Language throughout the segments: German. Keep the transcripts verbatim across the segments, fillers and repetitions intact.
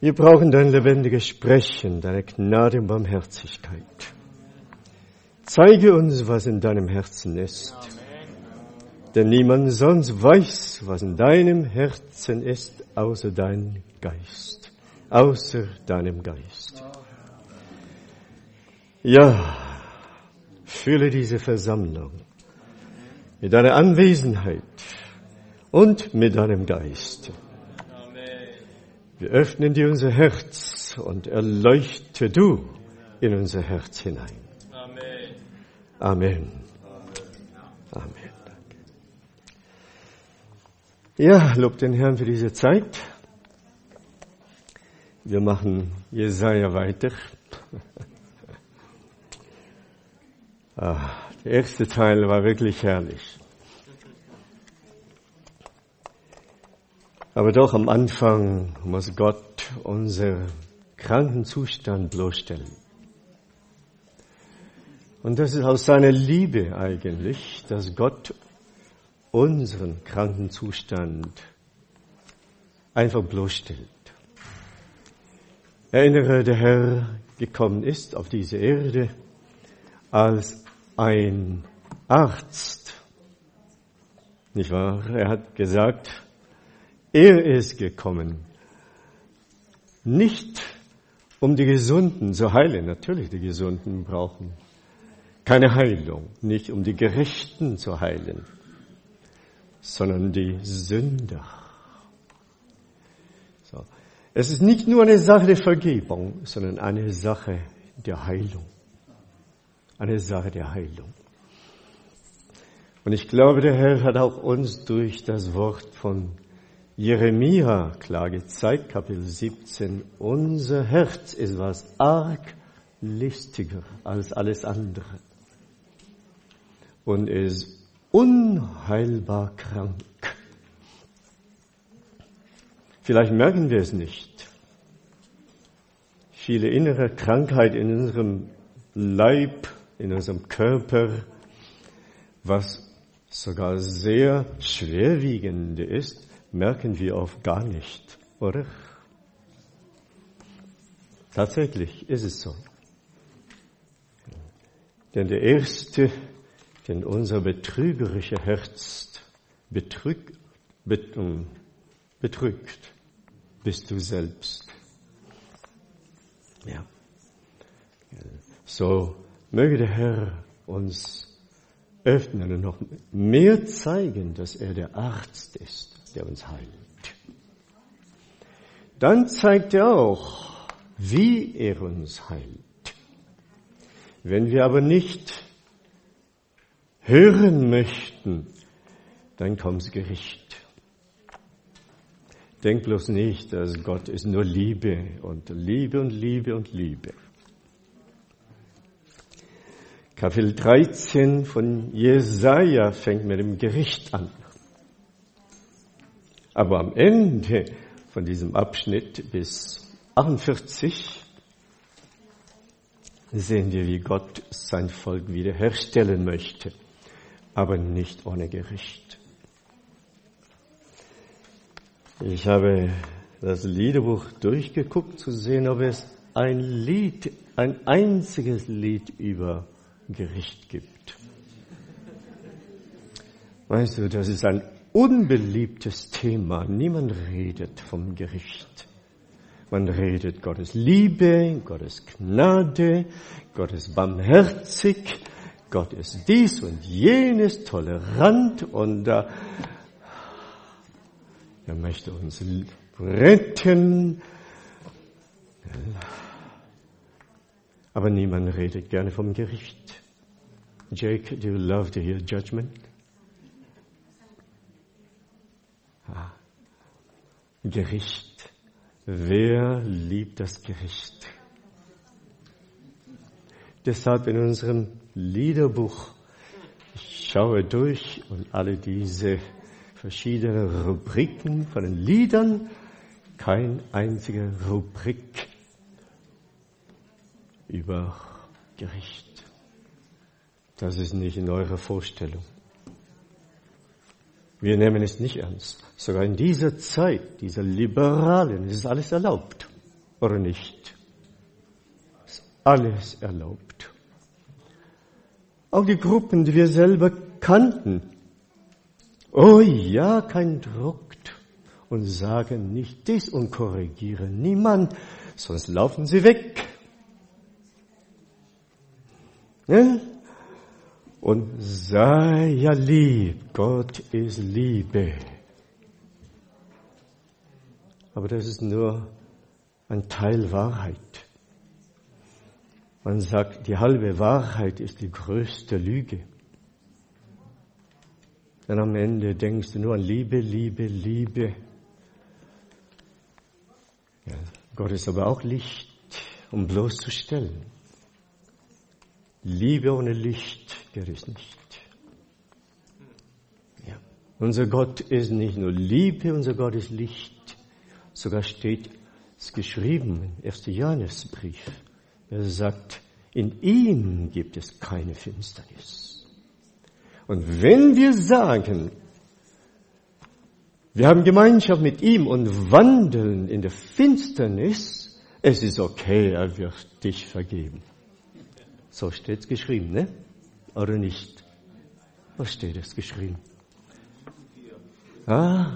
Wir brauchen dein lebendiges Sprechen, deine Gnade und Barmherzigkeit. Zeige uns, was in deinem Herzen ist. Denn niemand sonst weiß, was in deinem Herzen ist, außer dein Geist. Außer deinem Geist. Ja, fülle diese Versammlung mit deiner Anwesenheit und mit deinem Geist. Wir öffnen dir unser Herz und erleuchte du in unser Herz hinein. Amen. Amen. Ja, lob den Herrn für diese Zeit. Wir machen Jesaja weiter. Ah, der erste Teil war wirklich herrlich. Aber doch am Anfang muss Gott unseren kranken Zustand bloßstellen. Und das ist aus seiner Liebe eigentlich, dass Gott unseren kranken Zustand einfach bloßstellt. Erinnere, der Herr gekommen ist auf diese Erde als ein Arzt. Nicht wahr? Er hat gesagt, er ist gekommen, nicht um die Gesunden zu heilen. Natürlich, die Gesunden brauchen keine Heilung, nicht um die Gerechten zu heilen, sondern die Sünder. So. Es ist nicht nur eine Sache der Vergebung, sondern eine Sache der Heilung. Eine Sache der Heilung. Und ich glaube, der Herr hat auch uns durch das Wort von Jeremia klar gezeigt, Kapitel siebzehn, unser Herz ist was arg listiger als alles andere und ist unheilbar krank. Vielleicht merken wir es nicht. Viele innere Krankheit in unserem Leib, in unserem Körper, was sogar sehr schwerwiegend ist, merken wir oft gar nicht, oder? Tatsächlich ist es so. Denn der Erste, den unser betrügerisches Herz betrügt, betrügt, bist du selbst. Ja. So möge der Herr uns öffnen und noch mehr zeigen, dass er der Arzt ist, der uns heilt. Dann zeigt er auch, wie er uns heilt. Wenn wir aber nicht hören möchten, dann kommt das Gericht. Denk bloß nicht, dass Gott ist nur Liebe und Liebe und Liebe und Liebe. Kapitel dreizehn von Jesaja fängt mit dem Gericht an. Aber am Ende von diesem Abschnitt bis achtundvierzig sehen wir, wie Gott sein Volk wiederherstellen möchte, aber nicht ohne Gericht. Ich habe das Liederbuch durchgeguckt, zu sehen, ob es ein Lied, ein einziges Lied über Gericht gibt. Weißt du, das ist ein unbeliebtes Thema. Niemand redet vom Gericht. Man redet Gottes Liebe, Gottes Gnade, Gott ist barmherzig, Gott ist dies und jenes, tolerant und uh, er möchte uns retten. Aber niemand redet gerne vom Gericht. Jake, do you love to hear judgment? Ah. Gericht. Wer liebt das Gericht? Deshalb in unserem Liederbuch, ich schaue durch und alle diese verschiedenen Rubriken von den Liedern, kein einziger Rubrik über Gericht. Das ist nicht in eurer Vorstellung. Wir nehmen es nicht ernst. Sogar in dieser Zeit, dieser liberalen, ist alles erlaubt. oder nicht. Ist alles erlaubt. Auch die Gruppen, die wir selber kannten. Oh ja, kein Druck. Und sagen nicht dies und korrigieren niemand, sonst laufen sie weg. Ja? Und sei ja lieb, Gott ist Liebe. Aber das ist nur ein Teil Wahrheit. Man sagt, die halbe Wahrheit ist die größte Lüge. Dann am Ende denkst du nur an Liebe, Liebe, Liebe. Ja, Gott ist aber auch Licht, um bloßzustellen. Liebe ohne Licht, der ist nicht. Ja. Unser Gott ist nicht nur Liebe, unser Gott ist Licht. Sogar steht es geschrieben im ersten Johannesbrief. Er sagt, in ihm gibt es keine Finsternis. Und wenn wir sagen, wir haben Gemeinschaft mit ihm und wandeln in der Finsternis, es ist okay, er wird dich vergeben. So steht es geschrieben, ne? Oder nicht? Was steht es geschrieben? Ah,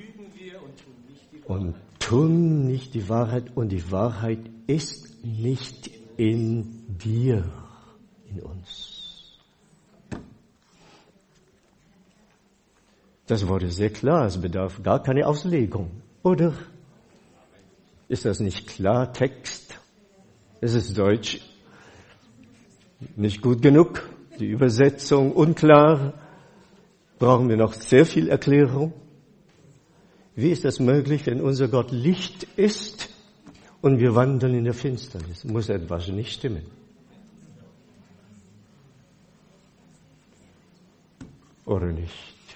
und tun nicht die Wahrheit, und die Wahrheit ist nicht in dir, in uns. Das Wort ist sehr klar, es bedarf gar keine Auslegung, oder? Ist das nicht klar, Text? Es ist Deutsch nicht gut genug, die Übersetzung unklar, brauchen wir noch sehr viel Erklärung. Wie ist das möglich, wenn unser Gott Licht ist und wir wandeln in der Finsternis? Muss etwas nicht stimmen. Oder nicht?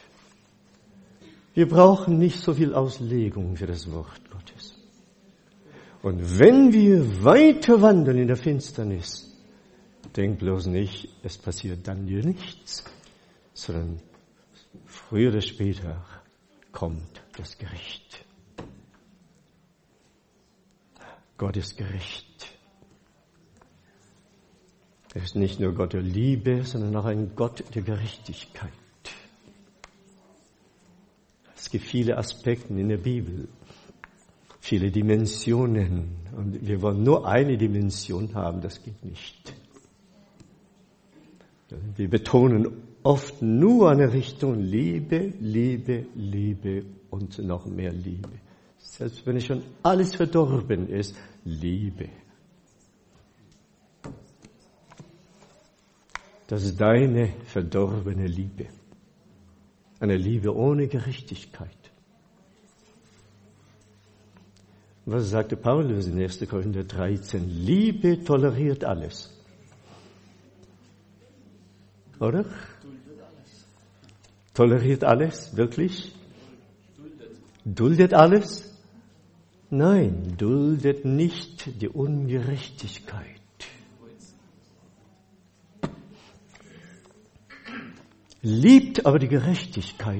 Wir brauchen nicht so viel Auslegung für das Wort Gottes. Und wenn wir weiter wandeln in der Finsternis, denk bloß nicht, es passiert dann dir nichts, sondern früher oder später kommt das Gericht. Gott ist gerecht. Er ist nicht nur Gott der Liebe, sondern auch ein Gott der Gerechtigkeit. Es gibt viele Aspekte in der Bibel, viele Dimensionen. Und wir wollen nur eine Dimension haben, das geht nicht. Wir betonen oft nur eine Richtung Liebe, Liebe, Liebe und noch mehr Liebe. Selbst wenn es schon alles verdorben ist, Liebe. Das ist deine verdorbene Liebe. Eine Liebe ohne Gerechtigkeit. Was sagte Paulus in erster Korinther dreizehn? Liebe toleriert alles. Oder? Toleriert alles, wirklich? Duldet alles? Nein, duldet nicht die Ungerechtigkeit. Liebt aber die Gerechtigkeit.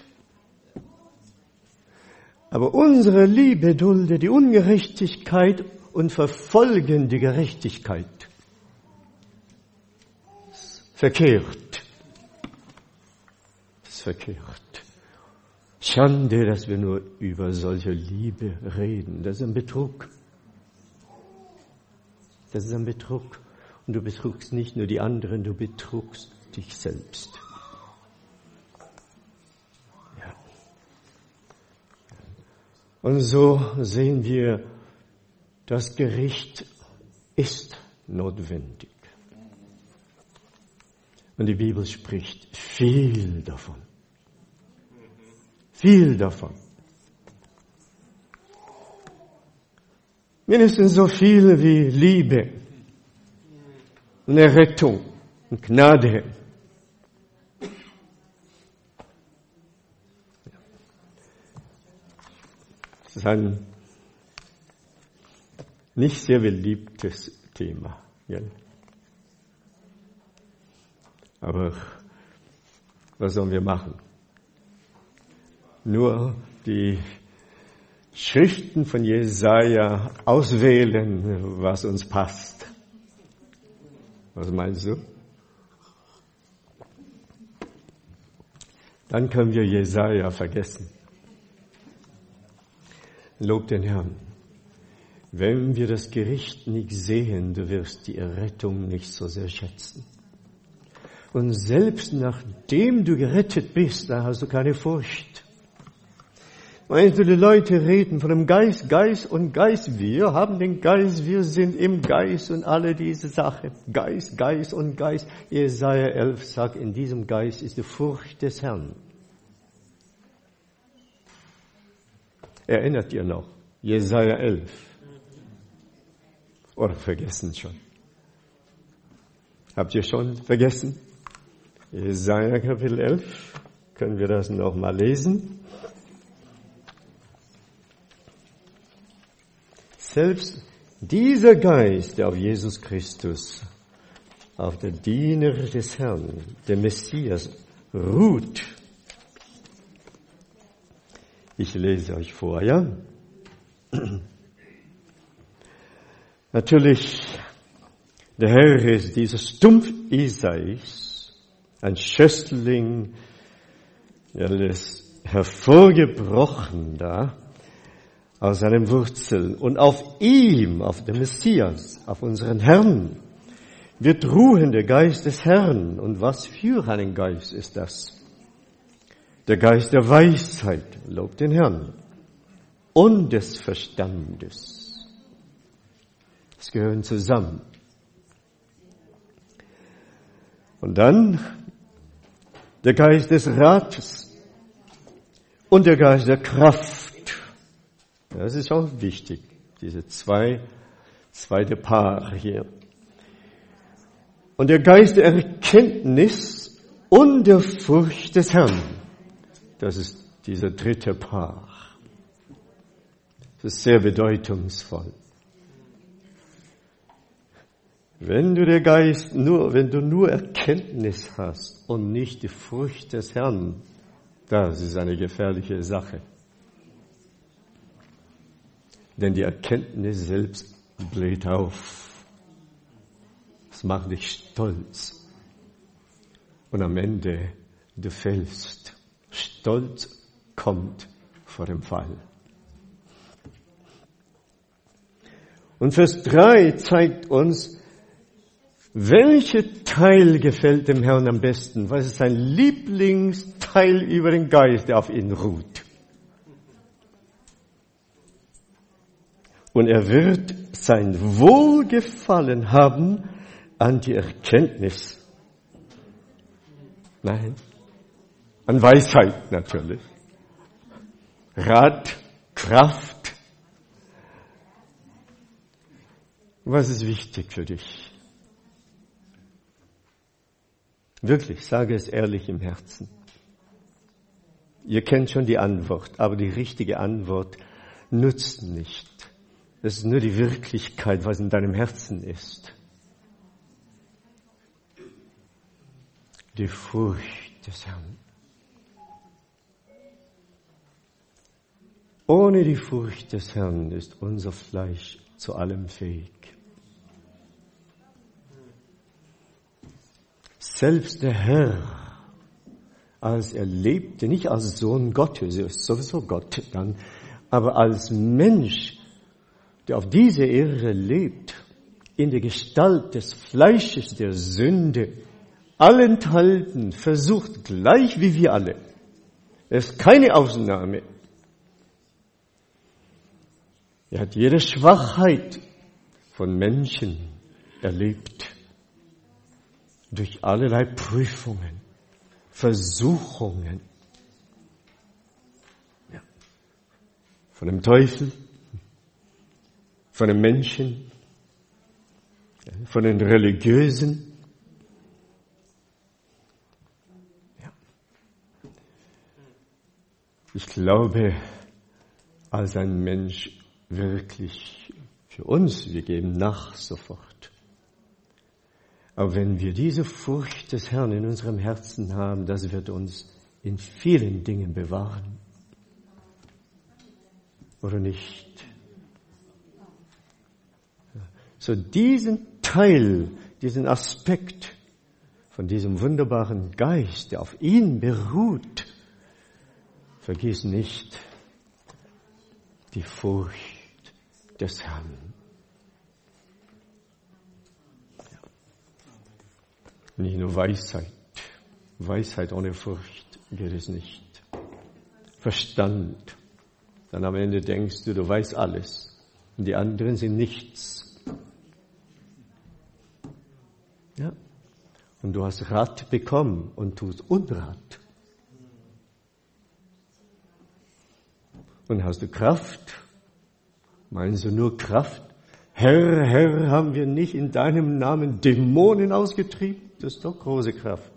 Aber unsere Liebe duldet die Ungerechtigkeit und verfolgen die Gerechtigkeit. Verkehrt. Das ist verkehrt. Schande, dass wir nur über solche Liebe reden. Das ist ein Betrug. Das ist ein Betrug. Und du betrugst nicht nur die anderen, du betrugst dich selbst. Ja. Und so sehen wir, das Gericht ist notwendig. Und die Bibel spricht viel davon. Viel davon. Mindestens so viel wie Liebe, eine Rettung, eine Gnade. Das ist ein nicht sehr beliebtes Thema. Ja. Aber was sollen wir machen? Nur die Schriften von Jesaja auswählen, was uns passt. Was meinst du? Dann können wir Jesaja vergessen. Lob den Herrn. Wenn wir das Gericht nicht sehen, du wirst die Errettung nicht so sehr schätzen. Und selbst nachdem du gerettet bist, da hast du keine Furcht. Meinst du, die Leute reden von dem Geist, Geist und Geist. Wir haben den Geist, wir sind im Geist und alle diese Sachen. Geist, Geist und Geist. Jesaja elf sagt, in diesem Geist ist die Furcht des Herrn. Erinnert ihr noch? Jesaja elf. Oder vergessen schon? Habt ihr schon vergessen? Jesaja Kapitel elf. Können wir das noch mal lesen? Selbst dieser Geist, der auf Jesus Christus, auf der Diener des Herrn, der Messias, ruht. Ich lese euch vor, ja? Natürlich, der Herr ist dieses Stumpf Isais, ein Schössling, er ist hervorgebrochen da, aus seinen Wurzeln. Und auf ihm, auf dem Messias, auf unseren Herrn, wird ruhen der Geist des Herrn. Und was für einen Geist ist das? Der Geist der Weisheit, lobt den Herrn, und des Verstandes. Das gehören zusammen. Und dann der Geist des Rates und der Geist der Kraft. Das ist auch wichtig, diese zwei, zweite Paar hier. Und der Geist der Erkenntnis und der Furcht des Herrn. Das ist dieser dritte Paar. Das ist sehr bedeutungsvoll. Wenn du der Geist nur, wenn du nur Erkenntnis hast und nicht die Furcht des Herrn, das ist eine gefährliche Sache. Denn die Erkenntnis selbst bläht auf. Es macht dich stolz. Und am Ende, du fällst. Stolz kommt vor dem Fall. Und Vers drei zeigt uns, welcher Teil gefällt dem Herrn am besten? Was ist sein Lieblingsteil über den Geist, der auf ihn ruht? Und er wird sein Wohlgefallen haben an die Erkenntnis. Nein, an Weisheit natürlich. Rat, Kraft. Was ist wichtig für dich? Wirklich, sage es ehrlich im Herzen. Ihr kennt schon die Antwort, aber die richtige Antwort nützt nicht. Das ist nur die Wirklichkeit, was in deinem Herzen ist. Die Furcht des Herrn. Ohne die Furcht des Herrn ist unser Fleisch zu allem fähig. Selbst der Herr, als er lebte, nicht als Sohn Gottes, er ist sowieso Gott dann, aber als Mensch, der auf dieser Erde lebt, in der Gestalt des Fleisches der Sünde, allenthalben versucht, gleich wie wir alle. Er ist keine Ausnahme. Er hat jede Schwachheit von Menschen erlebt. Durch allerlei Prüfungen, Versuchungen. Ja. Von dem Teufel, von den Menschen, von den Religiösen. Ja. Ich glaube, als ein Mensch wirklich für uns, wir geben nach sofort. Aber wenn wir diese Furcht des Herrn in unserem Herzen haben, das wird uns in vielen Dingen bewahren. oder nicht? So diesen Teil, diesen Aspekt von diesem wunderbaren Geist, der auf ihn beruht, vergiss nicht die Furcht des Herrn. Nicht nur Weisheit. Weisheit ohne Furcht geht es nicht. Verstand. Dann am Ende denkst du, du weißt alles. Und die anderen sind nichts. Ja. Und du hast Rat bekommen und tust Unrat. Und hast du Kraft? Meinst du nur Kraft? Herr, Herr, haben wir nicht in deinem Namen Dämonen ausgetrieben? Das ist doch große Kraft.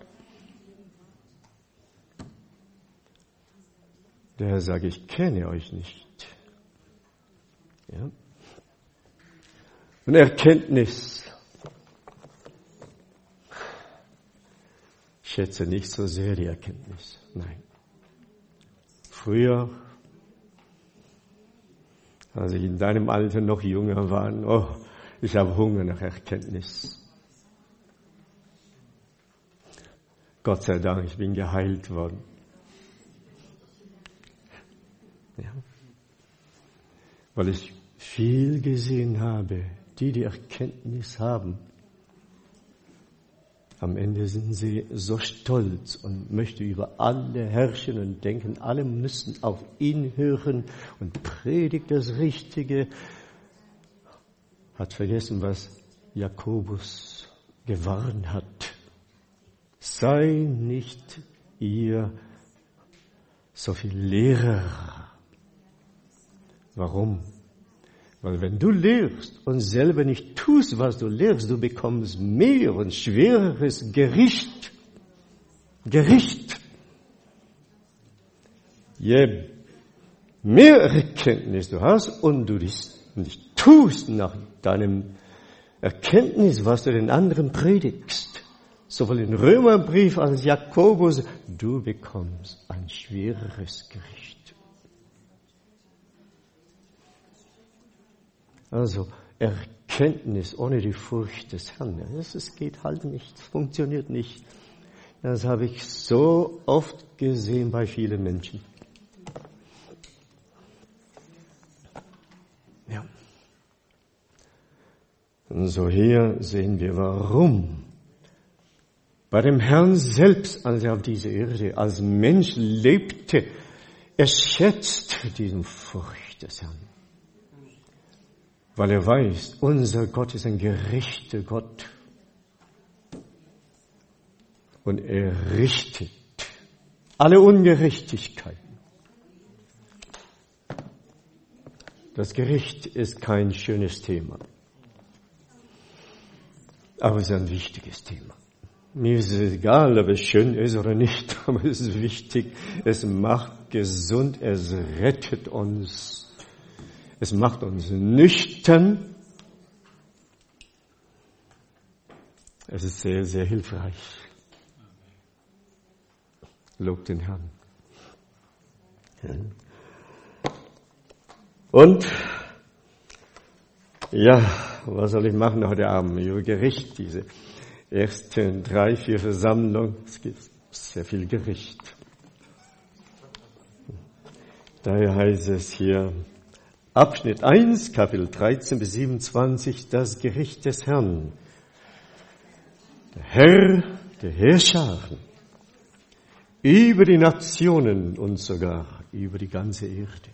Der Herr sagt, ich kenne euch nicht. Ja? Und Erkenntnis. Ich schätze nicht so sehr die Erkenntnis. Nein. Früher, als ich in deinem Alter noch jünger war, oh, ich habe Hunger nach Erkenntnis. Gott sei Dank, ich bin geheilt worden. Ja. Weil ich viel gesehen habe, die die Erkenntnis haben. Am Ende sind sie so stolz und möchten über alle herrschen und denken, alle müssen auf ihn hören und predigt das Richtige. Hat vergessen, was Jakobus gewarnt hat. Sei nicht ihr so viel Lehrer. Warum? Weil wenn du lehrst und selber nicht tust, was du lehrst, du bekommst mehr und schwereres Gericht. Gericht. Je mehr Erkenntnis du hast und du dies nicht tust nach deinem Erkenntnis, was du den anderen predigst, sowohl im Römerbrief als Jakobus, du bekommst ein schwereres Gericht. Also Erkenntnis ohne die Furcht des Herrn, das geht halt nicht, funktioniert nicht. Das habe ich so oft gesehen bei vielen Menschen. Ja. Und so hier sehen wir, warum. Bei dem Herrn selbst, als er auf dieser Erde als Mensch lebte, er schätzt diesen Furcht des Herrn. Weil er weiß, unser Gott ist ein gerechter Gott. Und er richtet alle Ungerechtigkeiten. Das Gericht ist kein schönes Thema. Aber es ist ein wichtiges Thema. Mir ist es egal, ob es schön ist oder nicht, aber es ist wichtig. Es macht gesund, es rettet uns. Es macht uns nüchtern. Es ist sehr, sehr hilfreich. Lob den Herrn. Und, ja, was soll ich machen heute Abend? Über Gericht, diese ersten drei, vier Versammlungen. Es gibt sehr viel Gericht. Daher heißt es hier, Abschnitt eins, Kapitel dreizehn bis siebenundzwanzig, das Gericht des Herrn. Der Herr, der Herrscharen, über die Nationen und sogar über die ganze Erde.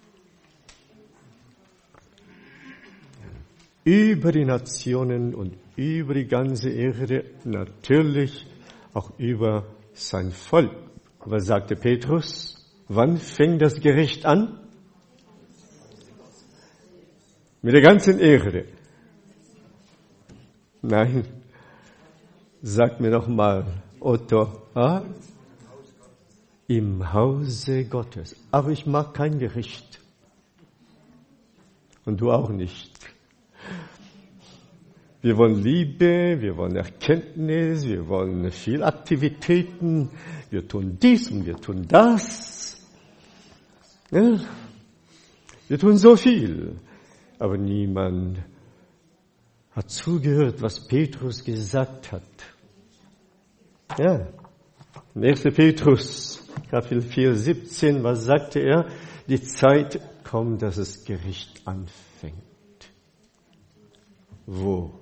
Über die Nationen und über die ganze Erde, natürlich auch über sein Volk. Was sagte Petrus? Wann fängt das Gericht an? Mit der ganzen Erde. Nein, sag mir noch mal, Otto, ah? Im Hause Gottes. Aber ich mag kein Gericht. Und du auch nicht. Wir wollen Liebe, wir wollen Erkenntnis, wir wollen viel Aktivitäten, wir tun dies und wir tun das. Ja? Wir tun so viel, aber niemand hat zugehört, was Petrus gesagt hat. Ja, erster Petrus, Kapitel vier, siebzehn, was sagte er? Die Zeit kommt, dass das Gericht anfängt. Wo?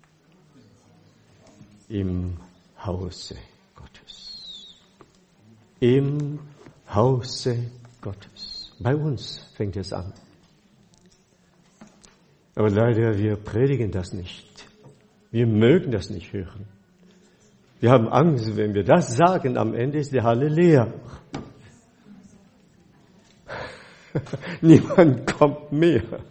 Im Hause Gottes. Im Hause Gottes. Bei uns fängt es an. Aber leider, wir predigen das nicht. Wir mögen das nicht hören. Wir haben Angst, wenn wir das sagen, am Ende ist die Halle leer. Niemand kommt mehr.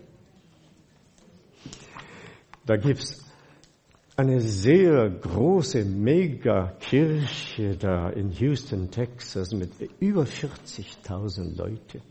Da gibt's eine sehr große Megakirche da in Houston, Texas, mit über vierzigtausend Leuten.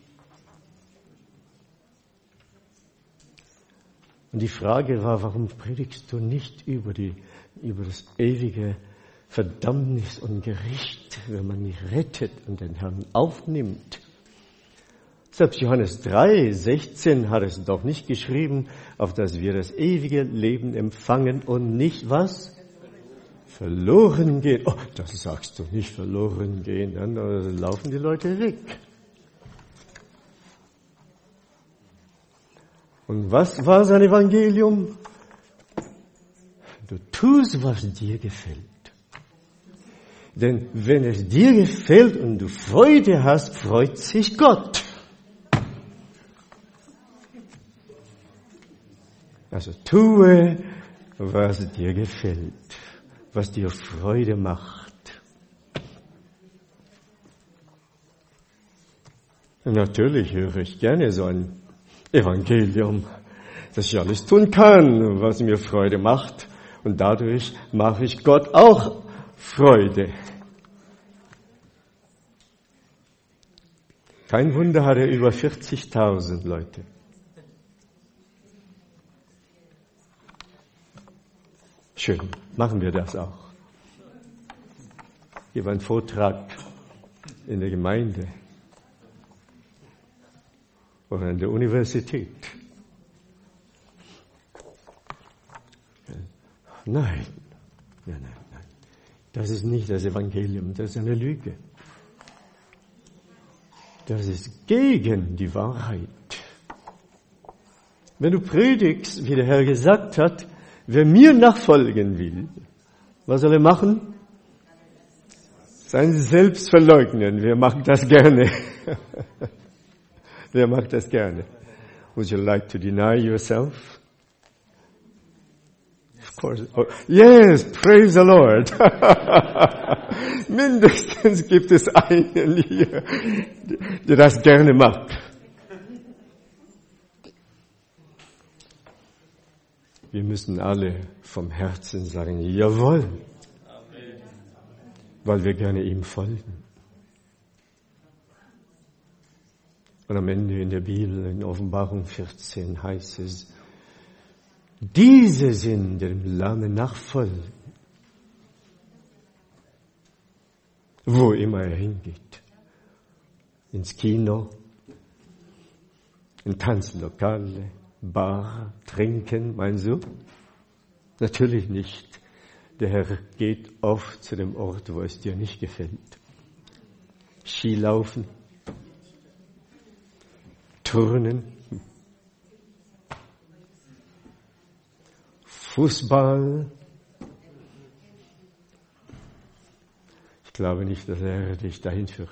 Und die Frage war, warum predigst du nicht über die, über das ewige Verdammnis und Gericht, wenn man nicht rettet und den Herrn aufnimmt? Selbst Johannes drei, sechzehn hat es doch nicht geschrieben, auf dass wir das ewige Leben empfangen und nicht was? Verloren gehen. Oh, das sagst du nicht, verloren gehen, dann laufen die Leute weg. Und was war sein Evangelium? Du tust, was dir gefällt. Denn wenn es dir gefällt und du Freude hast, freut sich Gott. Also tue, was dir gefällt, was dir Freude macht. Und natürlich höre ich gerne so ein Evangelium, dass ich alles tun kann, was mir Freude macht. Und dadurch mache ich Gott auch Freude. Kein Wunder hat er über vierzigtausend Leute. Schön, machen wir das auch. Hier war ein Vortrag in der Gemeinde oder an der Universität. Nein, nein, nein, nein. Das ist nicht das Evangelium, das ist eine Lüge. Das ist gegen die Wahrheit. Wenn du predigst, wie der Herr gesagt hat, wer mir nachfolgen will, was soll er machen? Sein Selbst verleugnen. Wer macht das gerne? Wer macht das gerne? Would you like to deny yourself? Of course. Oh, yes, praise the Lord. Mindestens gibt es einen hier, der das gerne macht. Wir müssen alle vom Herzen sagen, jawohl, weil wir gerne ihm folgen. Und am Ende in der Bibel, in Offenbarung vierzehn, heißt es, diese sind dem Lamm nachfolgen, wo immer er hingeht. Ins Kino, in Tanzlokale, Bar, trinken, meinst du? Natürlich nicht. Der Herr geht oft zu dem Ort, wo es dir nicht gefällt. Skilaufen, Turnen, Fußball. Ich glaube nicht, dass der Herr dich dahin führt.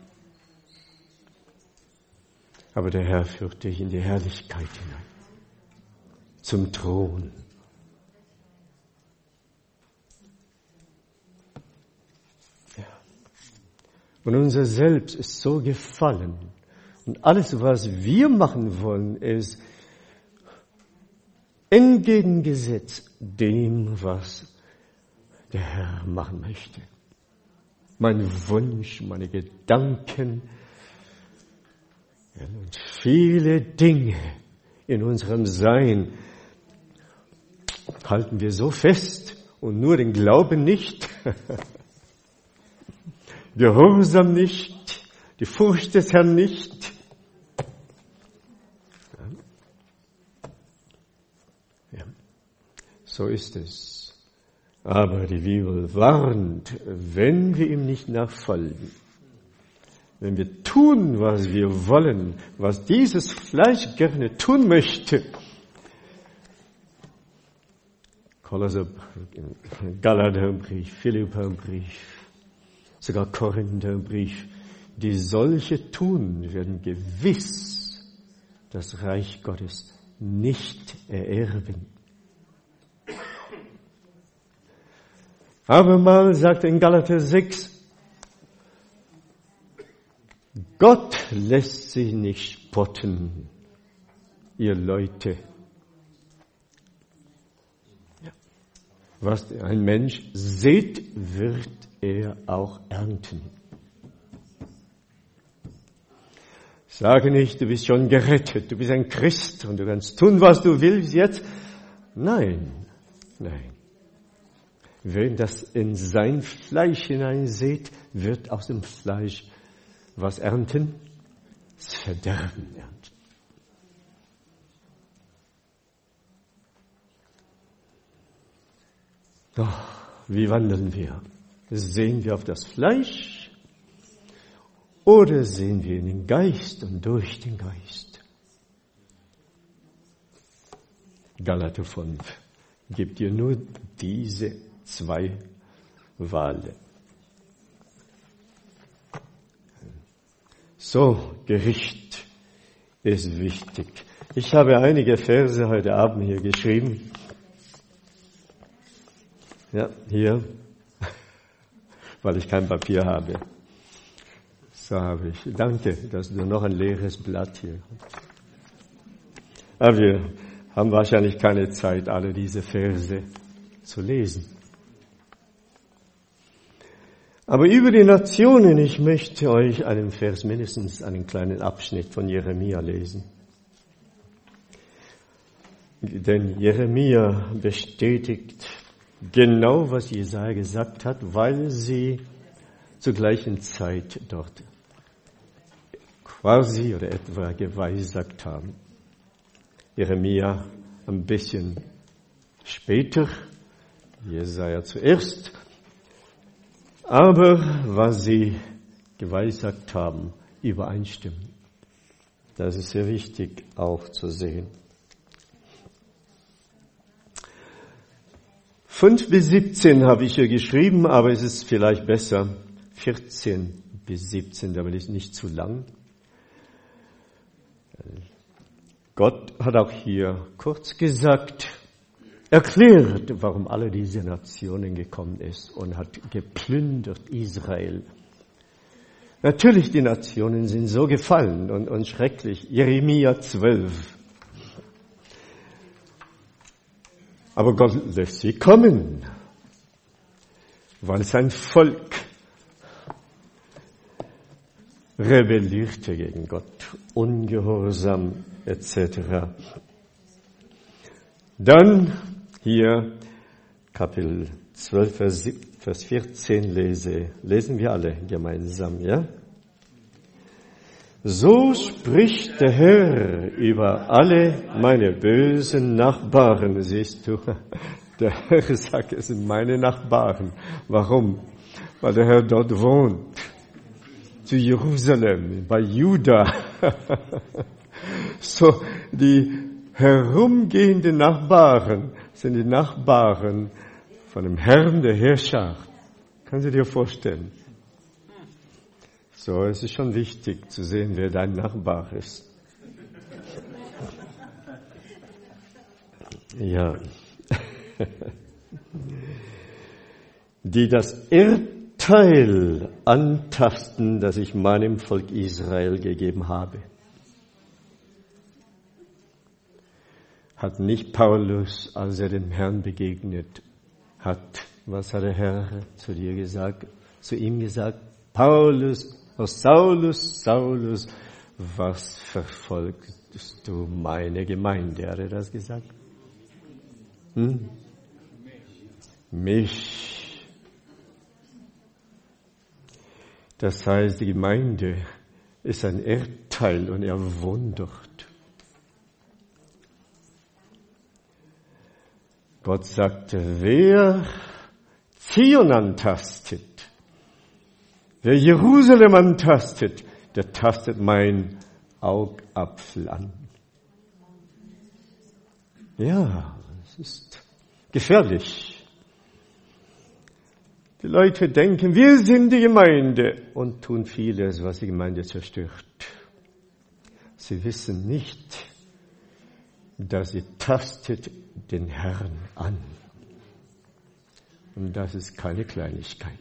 Aber der Herr führt dich in die Herrlichkeit hinein. Zum Thron. Ja. Und unser Selbst ist so gefallen. Und alles, was wir machen wollen, ist entgegengesetzt dem, was der Herr machen möchte. Mein Wunsch, meine Gedanken ja, und viele Dinge in unserem Sein halten wir so fest und nur den Glauben nicht, Gehorsam nicht, die Furcht des Herrn nicht. So ist es. Aber die Bibel warnt, wenn wir ihm nicht nachfolgen, wenn wir tun, was wir wollen, was dieses Fleisch gerne tun möchte, Kolosser, Galaterbrief, Philipperbrief, sogar Korintherbrief, die solche tun, werden gewiss das Reich Gottes nicht ererben. Abermal sagt in Galater sechs, Gott lässt sich nicht spotten, ihr Leute. Ja. Was ein Mensch sät, wird er auch ernten. Sage nicht, du bist schon gerettet, du bist ein Christ und du kannst tun, was du willst jetzt. Nein, nein. Wer das in sein Fleisch hineinsät, wird aus dem Fleisch was ernten? Das Verderben ernten. Doch, wie wandeln wir? Sehen wir auf das Fleisch oder sehen wir in den Geist und durch den Geist? Galater fünf gibt dir nur diese zwei Wahlen. So, Gericht ist wichtig. Ich habe einige Verse heute Abend hier geschrieben. Ja, hier, weil ich kein Papier habe. So habe ich. Danke, dass du noch ein leeres Blatt hier hast. Aber wir haben wahrscheinlich keine Zeit, alle diese Verse zu lesen. Aber über die Nationen, ich möchte euch einen Vers, mindestens einen kleinen Abschnitt von Jeremia lesen. Denn Jeremia bestätigt genau, was Jesaja gesagt hat, weil sie zur gleichen Zeit dort quasi oder etwa geweissagt haben. Jeremia ein bisschen später, Jesaja zuerst. Aber was sie geweissagt haben, übereinstimmen. Das ist sehr wichtig auch zu sehen. fünf bis siebzehn habe ich hier geschrieben, aber es ist vielleicht besser vierzehn bis siebzehn, damit ist nicht zu lang. Gott hat auch hier kurz gesagt, erklärt, warum alle diese Nationen gekommen ist und hat geplündert Israel. Natürlich, die Nationen sind so gefallen und, und schrecklich. Jeremia zwölf. Aber Gott lässt sie kommen, weil sein Volk rebellierte gegen Gott, ungehorsam et cetera. Dann hier Kapitel zwölf, Vers vierzehn lese, lesen wir alle gemeinsam, ja? So spricht der Herr über alle meine bösen Nachbarn. Siehst du, der Herr sagt, es sind meine Nachbarn. Warum? Weil der Herr dort wohnt. Zu Jerusalem, bei Juda. So, die herumgehenden Nachbarn sind die Nachbarn von dem Herrn der Herrscher. Kannst du dir vorstellen? So, es ist schon wichtig zu sehen, wer dein Nachbar ist. Ja. Die das Erbteil antasten, das ich meinem Volk Israel gegeben habe. Hat nicht Paulus, als er dem Herrn begegnet hat, was hat der Herr zu dir gesagt, zu ihm gesagt? Paulus, oh Saulus, Saulus, was verfolgst du meine Gemeinde? Hat er das gesagt? Hm? Mich. Das heißt, die Gemeinde ist ein Erbteil und er wohnt dort. Gott sagte, wer Zion antastet, wer Jerusalem antastet, der tastet mein Augapfel an. Ja, es ist gefährlich. Die Leute denken, wir sind die Gemeinde und tun vieles, was die Gemeinde zerstört. Sie wissen nicht, dass sie tastet den Herrn an. Und das ist keine Kleinigkeit.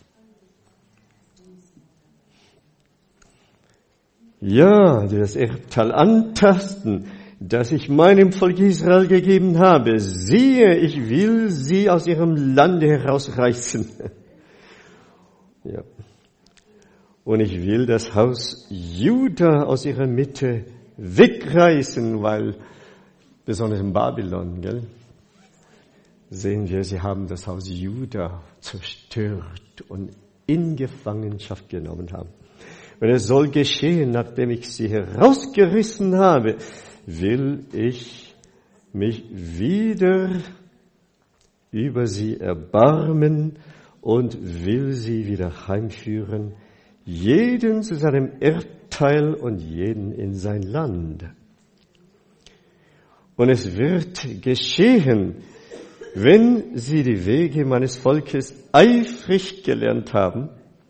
Ja, das Erbteil antasten, das ich meinem Volk Israel gegeben habe. Siehe, ich will sie aus ihrem Lande herausreißen. Ja. Und ich will das Haus Juda aus ihrer Mitte wegreißen, weil, besonders in Babylon, gell, sehen wir, sie haben das Haus Juda zerstört und in Gefangenschaft genommen haben. Und es soll geschehen, nachdem ich sie herausgerissen habe, will ich mich wieder über sie erbarmen und will sie wieder heimführen, jeden zu seinem Erdteil und jeden in sein Land. Und es wird geschehen, wenn sie die Wege meines Volkes eifrig gelernt haben,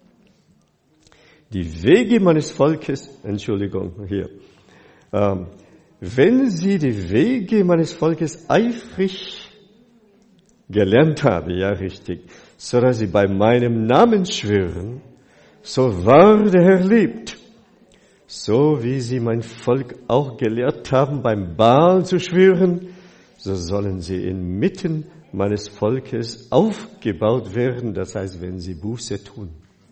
die Wege meines Volkes, Entschuldigung, hier, ähm, wenn sie die Wege meines Volkes eifrig gelernt haben, ja richtig, so dass sie bei meinem Namen schwören, so wahr der Herr lebt, so wie sie mein Volk auch gelehrt haben, beim Baal zu schwören, so sollen sie inmitten meines Volkes aufgebaut werden, das heißt, wenn sie Buße tun.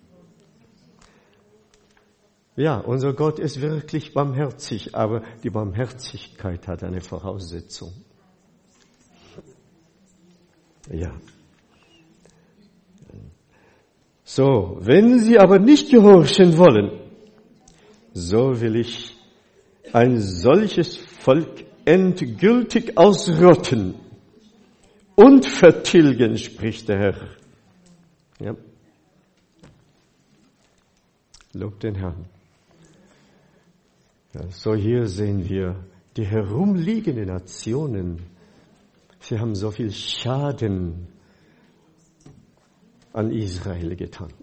Ja, unser Gott ist wirklich barmherzig, aber die Barmherzigkeit hat eine Voraussetzung. Ja. So, wenn sie aber nicht gehorchen wollen, so will ich ein solches Volk endgültig ausrotten und vertilgen, spricht der Herr. Ja. Lob den Herrn. Ja, so hier sehen wir die herumliegenden Nationen. Sie haben so viel Schaden an Israel getan.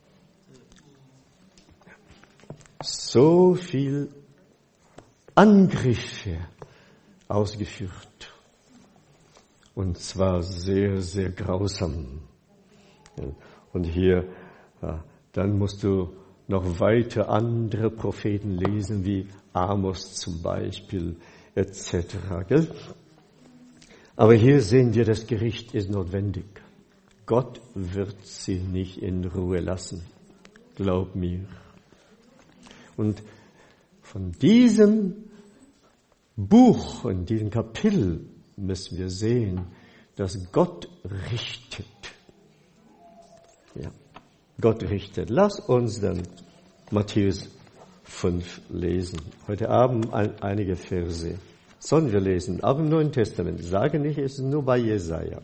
So viel Angriffe ausgeführt. Und zwar sehr, sehr grausam. Und hier, dann musst du noch weiter andere Propheten lesen, wie Amos zum Beispiel, et cetera. Gell? Aber hier sehen wir, das Gericht ist notwendig. Gott wird sie nicht in Ruhe lassen. Glaub mir. Und von diesem Buch und diesem Kapitel müssen wir sehen, dass Gott richtet. Ja, Gott richtet. Lass uns dann Matthäus fünf lesen. Heute Abend ein, einige Verse. Sollen wir lesen? Auch im Neuen Testament. Sage nicht, es ist nur bei Jesaja.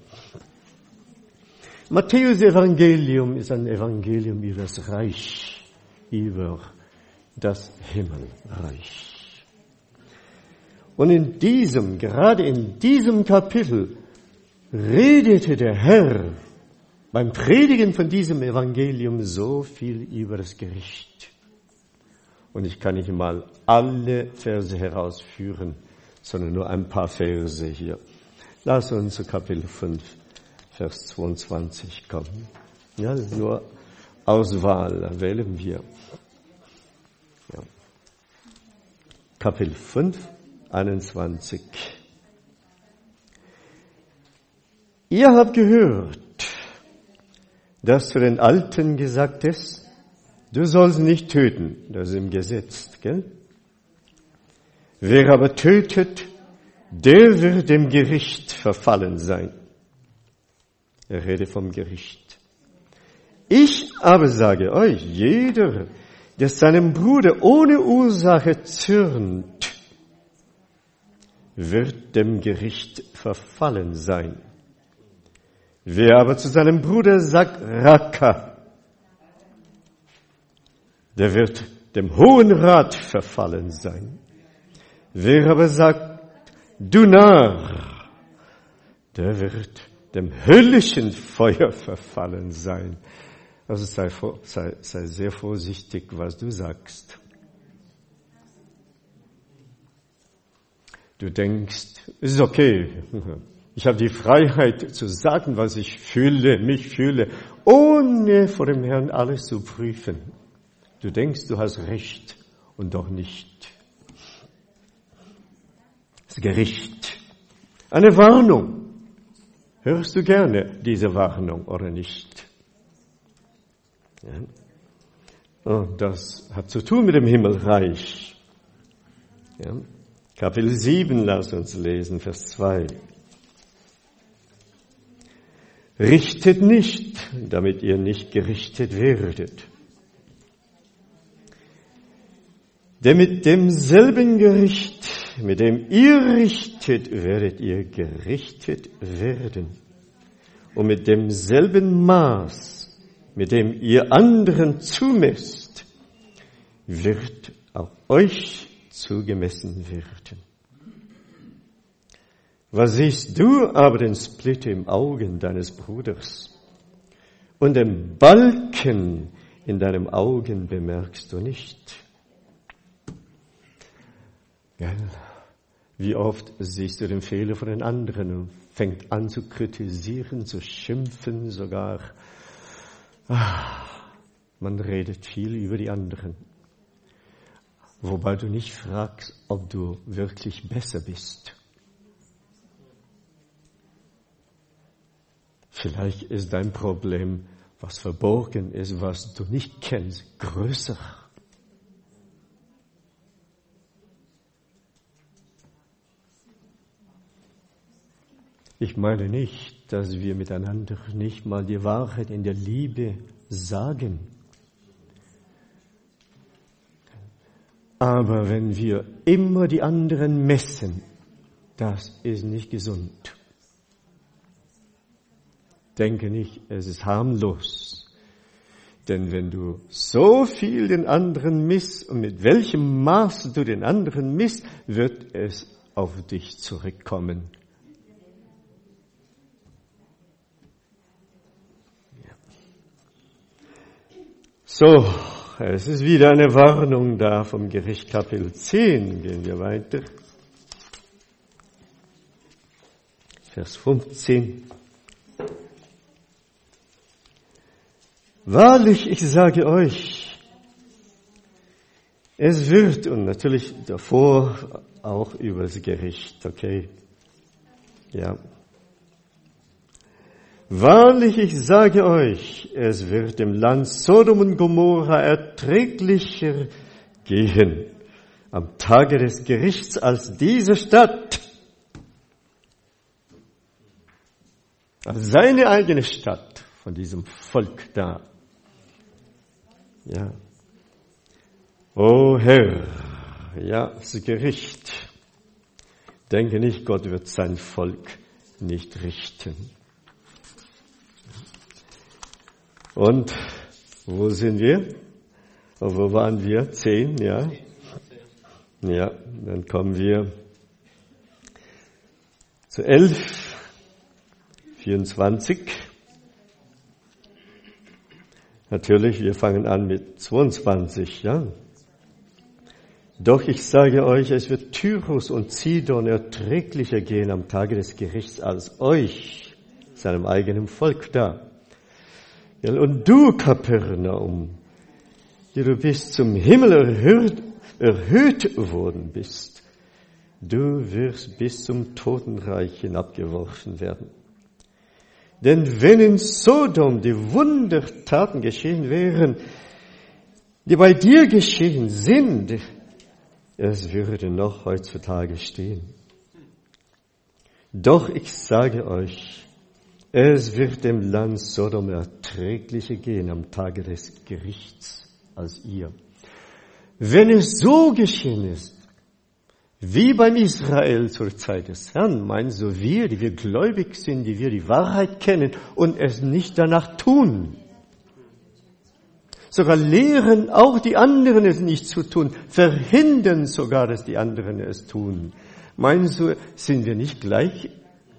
Matthäus Evangelium ist ein Evangelium über das Reich, über das Himmelreich. Und in diesem, gerade in diesem Kapitel, redete der Herr beim Predigen von diesem Evangelium so viel über das Gericht. Und ich kann nicht mal alle Verse herausführen, sondern nur ein paar Verse hier. Lass uns zu Kapitel fünf, Vers zweiundzwanzig kommen. Ja, nur Auswahl wählen wir. Ja. Kapitel fünf, einundzwanzig. Ihr habt gehört, dass zu den Alten gesagt ist, du sollst nicht töten. Das ist im Gesetz, gell? Wer aber tötet, der wird dem Gericht verfallen sein. Er redet vom Gericht. Ich aber sage euch, jeder, der seinem Bruder ohne Ursache zürnt, wird dem Gericht verfallen sein. Wer aber zu seinem Bruder sagt, Raka, der wird dem Hohen Rat verfallen sein. Wer aber sagt, du Narr, der wird dem höllischen Feuer verfallen sein. Also sei, sei, sei sehr vorsichtig, was du sagst. Du denkst, es ist okay, ich habe die Freiheit zu sagen, was ich fühle, mich fühle, ohne vor dem Herrn alles zu prüfen. Du denkst, du hast Recht und doch nicht. Das Gericht. Eine Warnung. Hörst du gerne diese Warnung oder nicht? Ja. Und das hat zu tun mit dem Himmelreich. Ja. Kapitel sieben, lass uns lesen, Vers zwei. Richtet nicht, damit ihr nicht gerichtet werdet. Denn mit demselben Gericht, mit dem ihr richtet, werdet ihr gerichtet werden. Und mit demselben Maß, mit dem ihr anderen zumesst, wird auch euch zugemessen werden. Was siehst du aber den Splitter im Augen deines Bruders und den Balken in deinem Augen bemerkst du nicht? Ja, wie oft siehst du den Fehler von den anderen und fängt an zu kritisieren, zu schimpfen, sogar. Ah, man redet viel über die anderen. Wobei du nicht fragst, ob du wirklich besser bist. Vielleicht ist dein Problem, was verborgen ist, was du nicht kennst, größer. Ich meine nicht, dass wir miteinander nicht mal die Wahrheit in der Liebe sagen. Aber wenn wir immer die anderen messen, das ist nicht gesund. Denke nicht, es ist harmlos. Denn wenn du so viel den anderen misst und mit welchem Maß du den anderen misst, wird es auf dich zurückkommen. Ja. So, es ist wieder eine Warnung da vom Gericht Kapitel zehn. Gehen wir weiter. Vers fünfzehn. Wahrlich, ich sage euch, es wird, und natürlich davor auch über das Gericht, okay? Ja. Wahrlich, ich sage euch, es wird im Land Sodom und Gomorra erträglicher gehen am Tage des Gerichts als diese Stadt. Also seine eigene Stadt von diesem Volk da. Ja. O Herr, ja, das Gericht. Denke nicht, Gott wird sein Volk nicht richten. Und wo sind wir? Und wo waren wir? Zehn, ja? Ja, dann kommen wir zu elf, vierundzwanzig. Natürlich, wir fangen an mit zweiundzwanzig, ja. Doch ich sage euch, es wird Tyrus und Sidon erträglicher gehen am Tage des Gerichts als euch, seinem eigenen Volk da. Und du, Kapernaum, die du bis zum Himmel erhöht, erhöht worden bist, du wirst bis zum Totenreich hinabgeworfen werden. Denn wenn in Sodom die Wundertaten geschehen wären, die bei dir geschehen sind, es würde noch heutzutage stehen. Doch ich sage euch, es wird dem Land Sodom erträglicher gehen am Tage des Gerichts als ihr. Wenn es so geschehen ist, Wie beim Israel zur Zeit des Herrn, meinst du, wir, die wir gläubig sind, die wir die Wahrheit kennen und es nicht danach tun. Sogar lehren auch die anderen es nicht zu tun, verhindern sogar, dass die anderen es tun. Meinst du, sind wir nicht gleich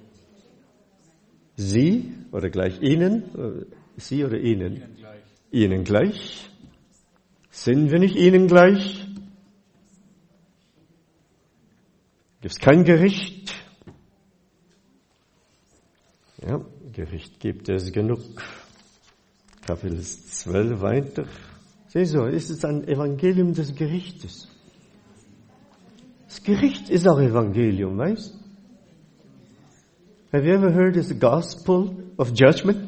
Sie oder gleich Ihnen? Sie oder Ihnen? Ihnen gleich. Ihnen gleich? Sind wir nicht Ihnen gleich? Gibt es kein Gericht? Ja, Gericht gibt es genug. Kapitel zwölf weiter. Sieh so, es ist ein Evangelium des Gerichtes. Das Gericht ist auch Evangelium, weißt du? Have you ever heard of the gospel of judgment?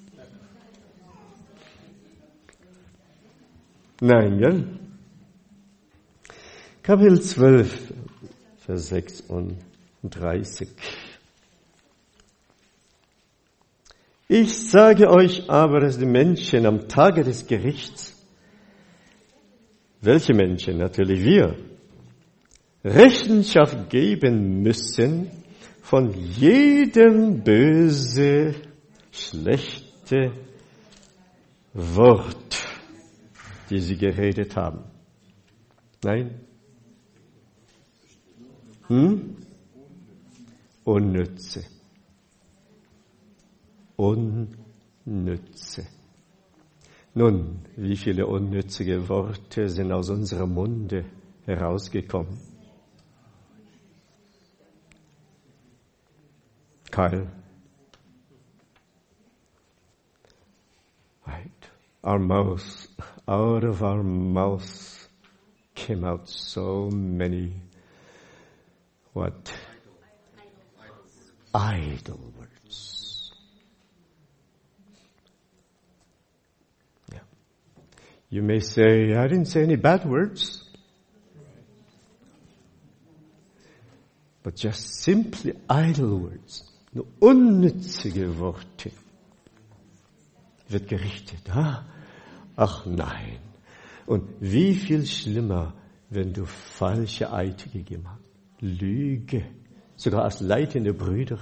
Nein, gell? Kapitel zwölf, Vers sechsunddreißig. Ich sage euch aber, dass die Menschen am Tage des Gerichts, welche Menschen? Natürlich wir, Rechenschaft geben müssen von jedem böse, schlechte Wort, die sie geredet haben. Nein? Hm? Unnütze. Unnütze. Nun, wie viele unnützige Worte sind aus unserem Munde herausgekommen? Kyle. Right. Our mouth, out of our mouth came out so many, what? Idle words. Yeah. You may say, I didn't say any bad words. But just simply idle words. Nur unnützige Worte wird gerichtet. Ah, ach nein. Und wie viel schlimmer, wenn du falsche Eid gegeben hast. Lüge. Sogar als leitende Brüder.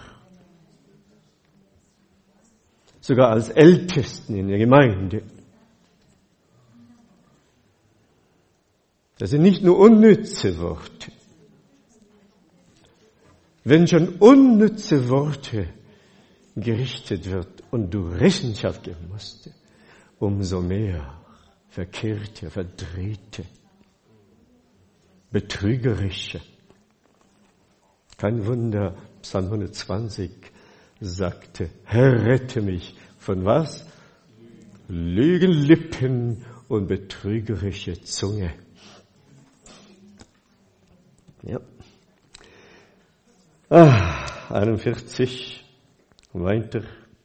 Sogar als Ältesten in der Gemeinde. Das sind nicht nur unnütze Worte. Wenn schon unnütze Worte gerichtet wird und du Rechenschaft geben musst, umso mehr verkehrte, verdrehte, betrügerische. Kein Wunder, Psalm hundertzwanzig sagte, Herr, rette mich von was? Lügenlippen und betrügerische Zunge. Ja. Ah, einundvierzig, weiter.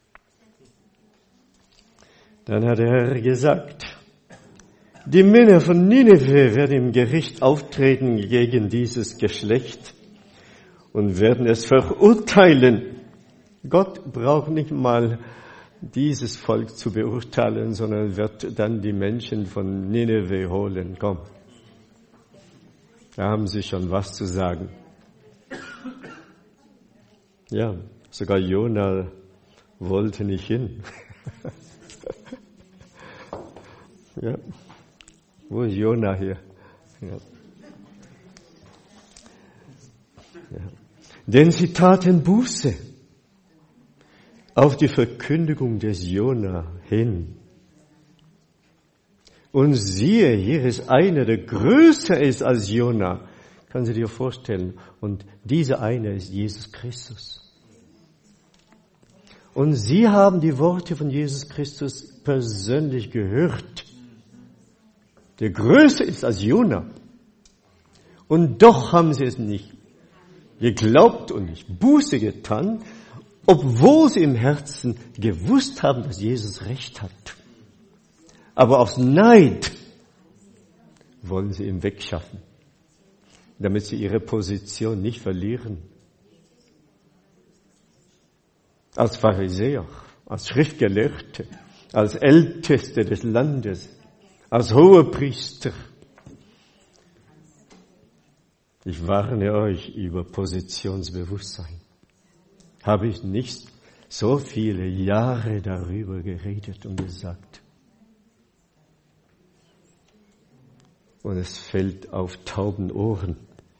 Dann hat der Herr gesagt, die Männer von Nineveh werden im Gericht auftreten gegen dieses Geschlecht und werden es verurteilen. Gott braucht nicht mal dieses Volk zu beurteilen, sondern wird dann die Menschen von Nineveh holen. Komm, da haben sie schon was zu sagen. Ja, sogar Jona wollte nicht hin. Ja. Wo ist Jona hier? Ja. Ja. Denn sie taten Buße auf die Verkündigung des Jona hin. Und siehe, hier ist einer, der größer ist als Jona. Kannst du dir vorstellen? Und dieser eine ist Jesus Christus. Und sie haben die Worte von Jesus Christus persönlich gehört. Der größer ist als Jona. Und doch haben sie es nicht geglaubt und nicht Buße getan, obwohl sie im Herzen gewusst haben, dass Jesus Recht hat. Aber aus Neid wollen sie ihn wegschaffen, damit sie ihre Position nicht verlieren. Als Pharisäer, als Schriftgelehrte, als Älteste des Landes, als Hohepriester. Ich warne euch über Positionsbewusstsein. Habe ich nicht so viele Jahre darüber geredet und gesagt. Und es fällt auf tauben Ohren.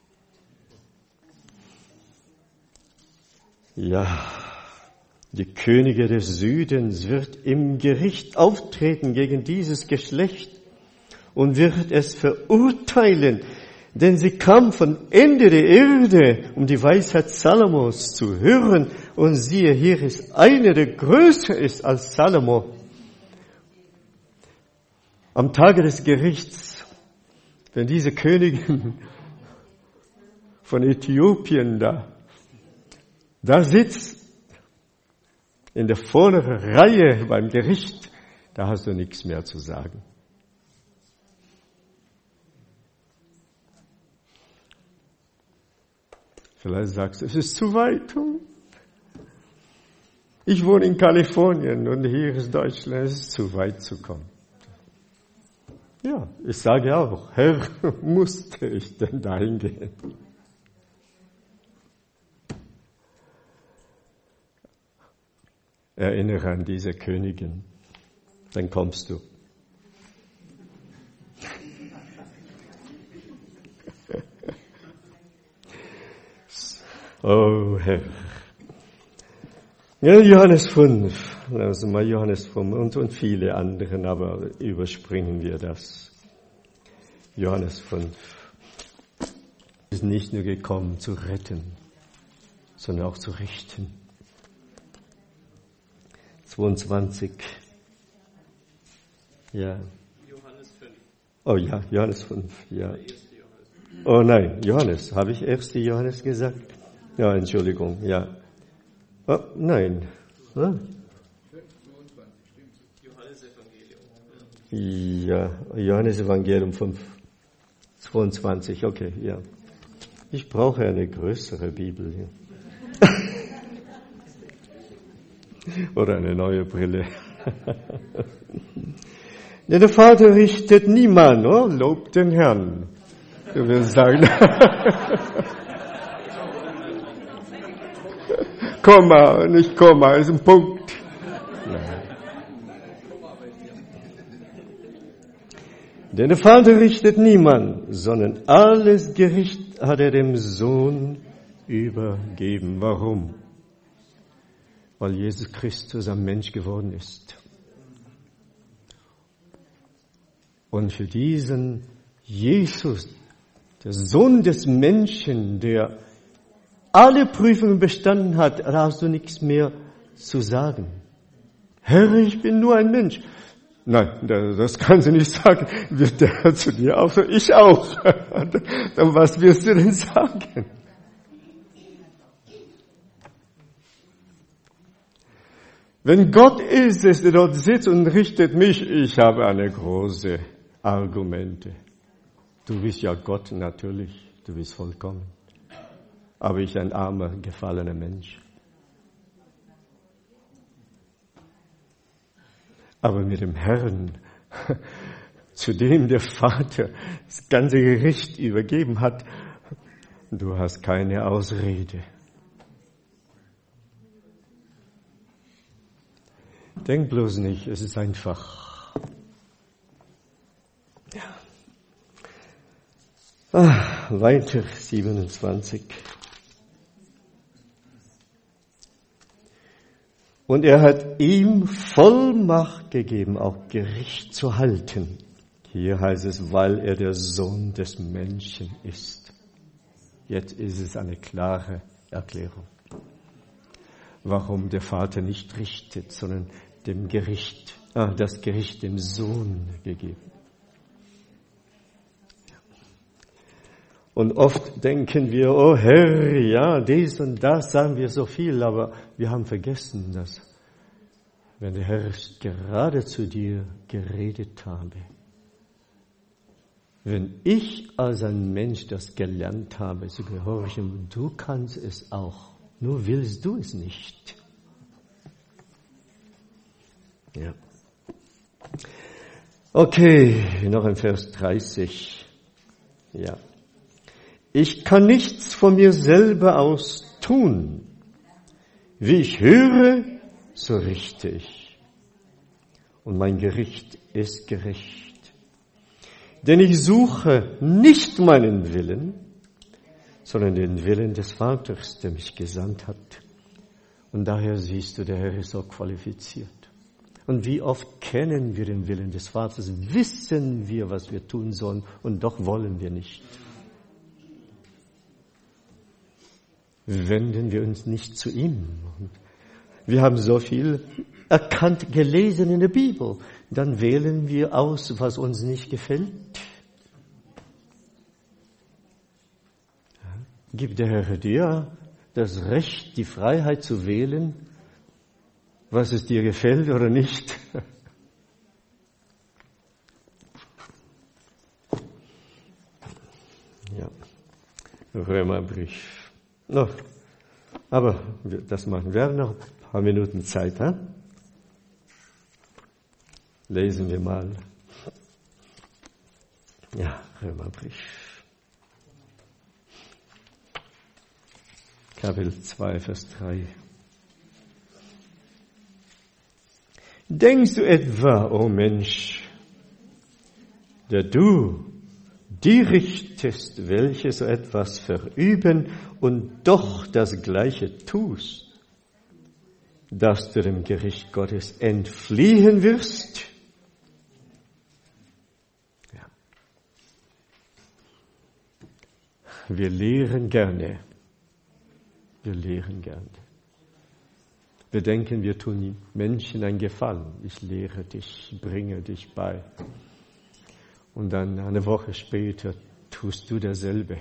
Ja, die Könige des Südens wird im Gericht auftreten gegen dieses Geschlecht und wird es verurteilen, denn sie kam von Ende der Erde, um die Weisheit Salomos zu hören, und siehe, hier ist eine, der größer ist als Salomo. Am Tage des Gerichts, wenn diese Königin von Äthiopien da, da sitzt, in der vorderen Reihe beim Gericht, da hast du nichts mehr zu sagen. Vielleicht sagst du, es ist zu weit. Ich wohne in Kalifornien und hier ist Deutschland, es ist zu weit zu kommen. Ja, ich sage auch, Herr, musste ich denn dahin gehen? Erinnere an diese Königin, dann kommst du. Oh Herr. Ja, Johannes fünf, also mal Johannes fünf und, und viele anderen, aber überspringen wir das. Johannes fünf ist nicht nur gekommen zu retten, sondern auch zu richten. zweiundzwanzig. Ja. Johannes fünf. Oh ja, Johannes fünf, ja. Oh nein, Johannes, habe ich erst die Johannes gesagt? Ja, Entschuldigung, ja. Oh, nein. Hm? Johannes Evangelium. Ja, Johannes Evangelium fünf, zweiundzwanzig, okay, ja. Ich brauche eine größere Bibel hier. Oder eine neue Brille. Ja, der Vater richtet niemand, oh, lobt den Herrn. Du willst sagen, Komma, nicht Komma, ist ein Punkt. Nein. Denn der Vater richtet niemand, sondern alles Gericht hat er dem Sohn übergeben. Warum? Weil Jesus Christus ein Mensch geworden ist. Und für diesen Jesus, der Sohn des Menschen, der alle Prüfungen bestanden hat, da hast du nichts mehr zu sagen. Herr, ich bin nur ein Mensch. Nein, das kannst du nicht sagen. Wird der Herr zu dir auch so? Ich auch. Dann was wirst du denn sagen? Wenn Gott ist es, der dort sitzt und richtet mich, ich habe eine große Argumente. Du bist ja Gott natürlich, du bist vollkommen. Aber ich ein armer, gefallener Mensch. Aber mit dem Herrn, zu dem der Vater das ganze Gericht übergeben hat, du hast keine Ausrede. Denk bloß nicht, es ist einfach. Ja. Ah, weiter, siebenundzwanzig. Und er hat ihm Vollmacht gegeben, auch Gericht zu halten. Hier heißt es, weil er der Sohn des Menschen ist. Jetzt ist es eine klare Erklärung. Warum der Vater nicht richtet, sondern dem Gericht, ah, das Gericht dem Sohn gegeben. Und oft denken wir, oh Herr, ja, dies und das sagen wir so viel, aber wir haben vergessen, dass wenn der Herr gerade zu dir geredet habe, wenn ich als ein Mensch das gelernt habe zu gehorchen, du kannst es auch, nur willst du es nicht. Ja. Okay, noch ein Vers dreißig. Ja. ich kann nichts von mir selber aus tun. Wie ich höre, so richte ich. Und mein Gericht ist gerecht. Denn ich suche nicht meinen Willen, sondern den Willen des Vaters, der mich gesandt hat. Und daher siehst du, der Herr ist so qualifiziert. Und wie oft kennen wir den Willen des Vaters, wissen wir, was wir tun sollen, und doch wollen wir nicht. Wenden wir uns nicht zu ihm. Wir haben so viel erkannt, gelesen in der Bibel. Dann wählen wir aus, was uns nicht gefällt. Gibt der Herr dir das Recht, die Freiheit zu wählen, was es dir gefällt oder nicht? Ja, Römerbrief. No, aber das machen wir noch ein paar Minuten Zeit. He? Lesen wir mal. Ja, Römerbrief. Kapitel zwei, Vers drei. Denkst du etwa, o Mensch, der du die richtest, welche so etwas verüben und doch das Gleiche tust, dass du dem Gericht Gottes entfliehen wirst? Ja. Wir lehren gerne. Wir lehren gerne. Wir denken, wir tun Menschen einen Gefallen. Ich lehre dich, bringe dich bei. Und dann eine Woche später tust du dasselbe.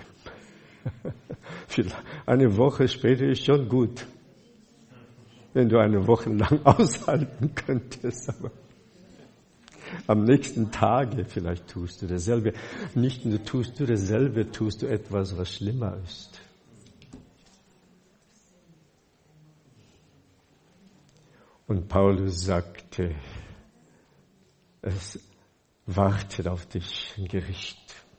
Eine Woche später ist schon gut, wenn du eine Woche lang aushalten könntest. Aber am nächsten Tage vielleicht tust du dasselbe. Nicht nur tust du dasselbe, tust du etwas, was schlimmer ist. Und Paulus sagte, es wartet auf dich ein Gericht.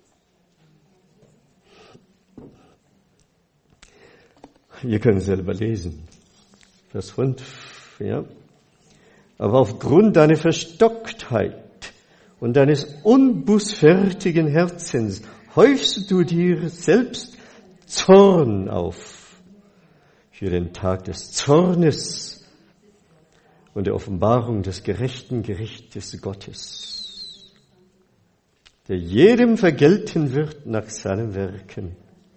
Ihr könnt selber lesen. Vers fünf, ja. Aber aufgrund deiner Verstocktheit und deines unbußfertigen Herzens häufst du dir selbst Zorn auf für den Tag des Zornes und der Offenbarung des gerechten Gerichtes Gottes, der jedem vergelten wird nach seinen Werken.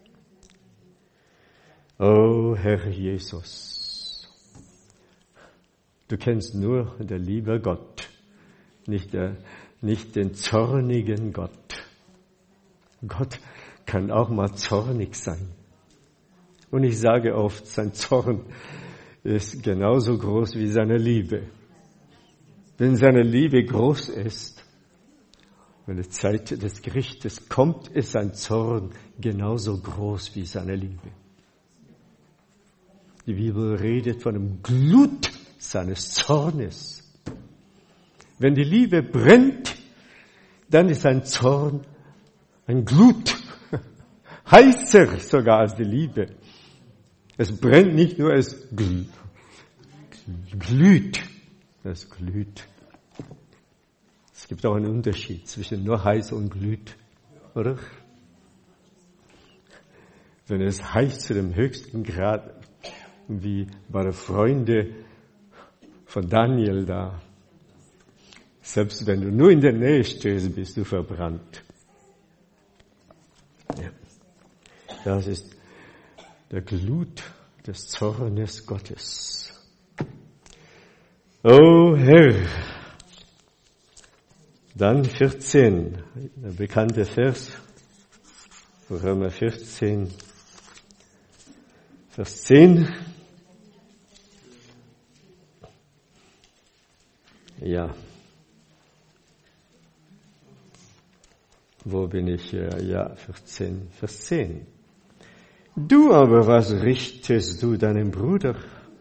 O Herr Jesus, du kennst nur der liebe Gott, nicht, der, nicht den zornigen Gott. Gott kann auch mal zornig sein. Und ich sage oft, sein Zorn ist genauso groß wie seine Liebe. Wenn seine Liebe groß ist, wenn die Zeit des Gerichtes kommt, ist sein Zorn genauso groß wie seine Liebe. Die Bibel redet von dem Glut seines Zornes. Wenn die Liebe brennt, dann ist sein Zorn ein Glut, heißer sogar als die Liebe. Es brennt nicht nur, es glüht. Es glüht. Es gibt auch einen Unterschied zwischen nur heiß und glüht, oder? Wenn es heiß zu dem höchsten Grad, wie bei den Freunden von Daniel da, selbst wenn du nur in der Nähe stehst, bist du verbrannt. Ja. Das ist der Glut des Zornes Gottes. O Herr, dann vierzehn, der bekannte Vers, Römer vierzehn, Vers zehn. Ja. Wo bin ich? Ja, vierzehn, Vers zehn. Du aber, was richtest du deinem Bruder?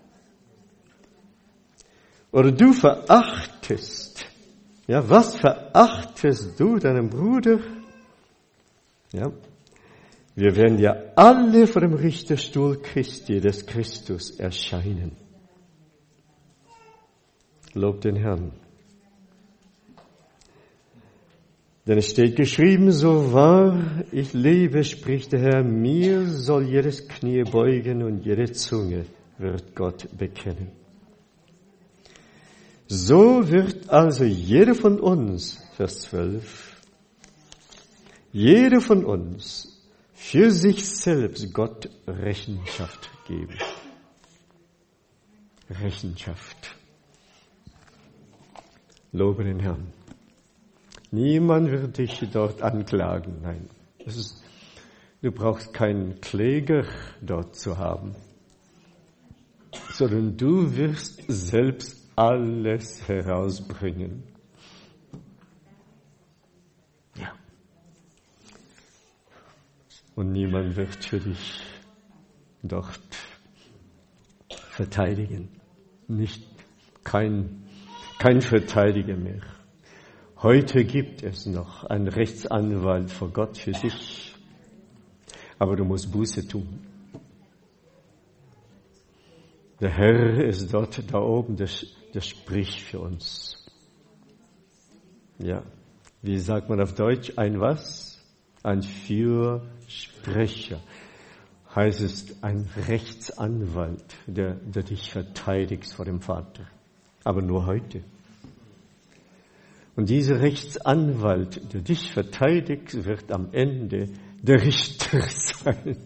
Oder du verachtest, ja, was verachtest du deinem Bruder? Ja, Wir werden ja alle vor dem Richterstuhl Christi, des Christus, erscheinen. Lob den Herrn. Denn es steht geschrieben, so wahr ich lebe, spricht der Herr, mir soll jedes Knie beugen und jede Zunge wird Gott bekennen. So wird also jeder von uns, Vers zwölf, jeder von uns für sich selbst Gott Rechenschaft geben. Rechenschaft. Lobe den Herrn. Niemand wird dich dort anklagen. Nein, das ist, du brauchst keinen Kläger dort zu haben, sondern du wirst selbst alles herausbringen. Ja. Und niemand wird für dich dort verteidigen. Nicht, kein, kein Verteidiger mehr. Heute gibt es noch einen Rechtsanwalt vor Gott für dich, aber du musst Buße tun. Der Herr ist dort da oben, der, der spricht für uns. Ja, wie sagt man auf Deutsch? Ein was? Ein Fürsprecher. Heißt es ein Rechtsanwalt, der, der dich verteidigt vor dem Vater. Aber nur heute. Und dieser Rechtsanwalt, der dich verteidigt, wird am Ende der Richter sein.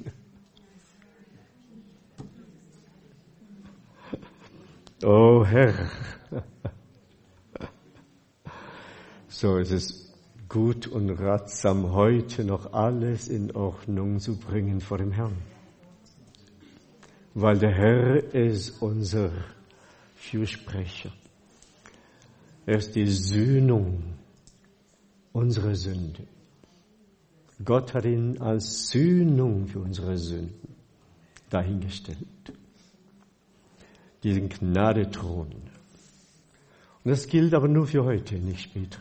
Oh Herr. So ist es gut und ratsam, heute noch alles in Ordnung zu bringen vor dem Herrn. Weil der Herr ist unser Fürsprecher. Er ist die Sühnung unserer Sünde. Gott hat ihn als Sühnung für unsere Sünden dahingestellt. Diesen Gnadethron. Und das gilt aber nur für heute, nicht später.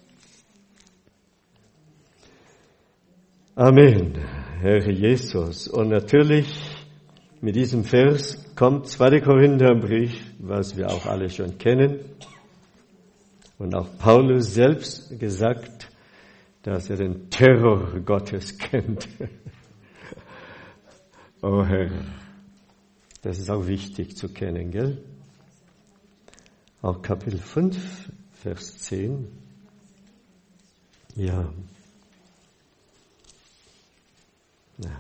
Amen, Herr Jesus. Und natürlich mit diesem Vers kommt zweiter Korintherbrief, was wir auch alle schon kennen. Und auch Paulus selbst gesagt, dass er den Terror Gottes kennt. Oh Herr, das ist auch wichtig zu kennen, gell? Auch Kapitel fünf, Vers zehn. Ja. Ja.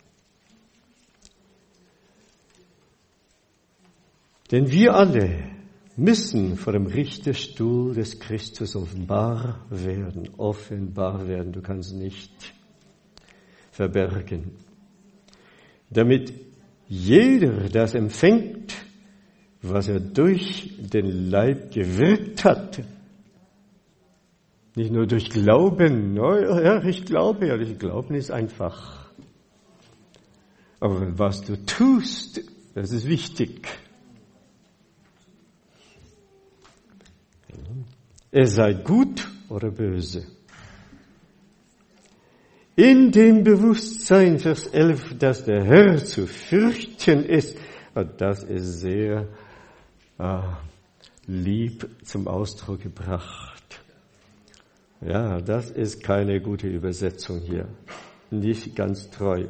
Denn wir alle müssen vor dem Richterstuhl des Christus offenbar werden, offenbar werden, du kannst nicht verbergen, damit jeder das empfängt, was er durch den Leib gewirkt hat. Nicht nur durch Glauben, ja, ich glaube, ja, ich Glauben ist einfach. Aber was du tust, das ist wichtig. Es sei gut oder böse. In dem Bewusstsein, Vers elf, dass der Herr zu fürchten ist, das ist sehr äh, lieb zum Ausdruck gebracht. Ja, das ist keine gute Übersetzung hier. Nicht ganz treu.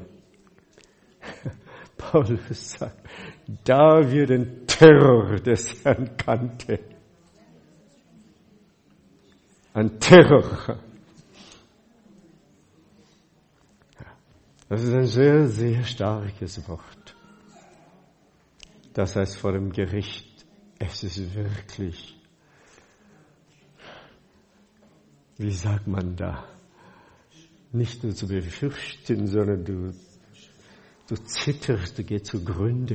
Paulus sagt, da wir den Terror des Herrn kannten. Ein Terror. Das ist ein sehr, sehr starkes Wort. Das heißt vor dem Gericht, es ist wirklich, wie sagt man da, nicht nur zu befürchten, sondern du, du zitterst, du gehst zugrunde.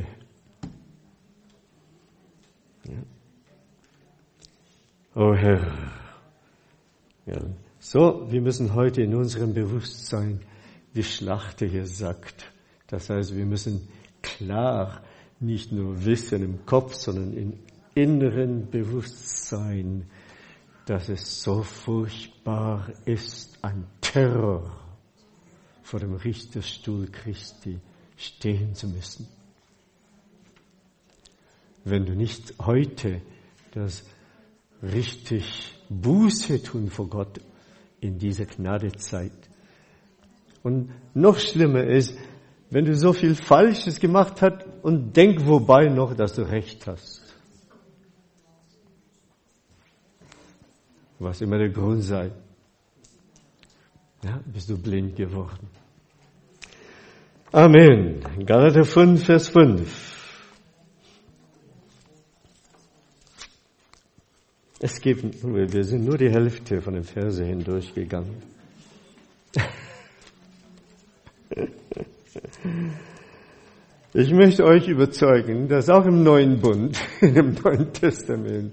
Ja. Oh Herr. Ja. So, wir müssen heute in unserem Bewusstsein, wie Schlachter hier sagt, das heißt, wir müssen klar nicht nur wissen im Kopf, sondern im inneren Bewusstsein, dass es so furchtbar ist, ein Terror vor dem Richterstuhl Christi stehen zu müssen. Wenn du nicht heute das richtig Buße tun vor Gott in dieser Gnadezeit. Und noch schlimmer ist, wenn du so viel Falsches gemacht hast und denk wobei noch, dass du Recht hast. Was immer der Grund sei. Ja, bist du blind geworden. Amen. Galater fünf, Vers fünf. Es gibt, wir sind nur die Hälfte von den Verse hindurchgegangen. Ich möchte euch überzeugen, dass auch im Neuen Bund, im Neuen Testament,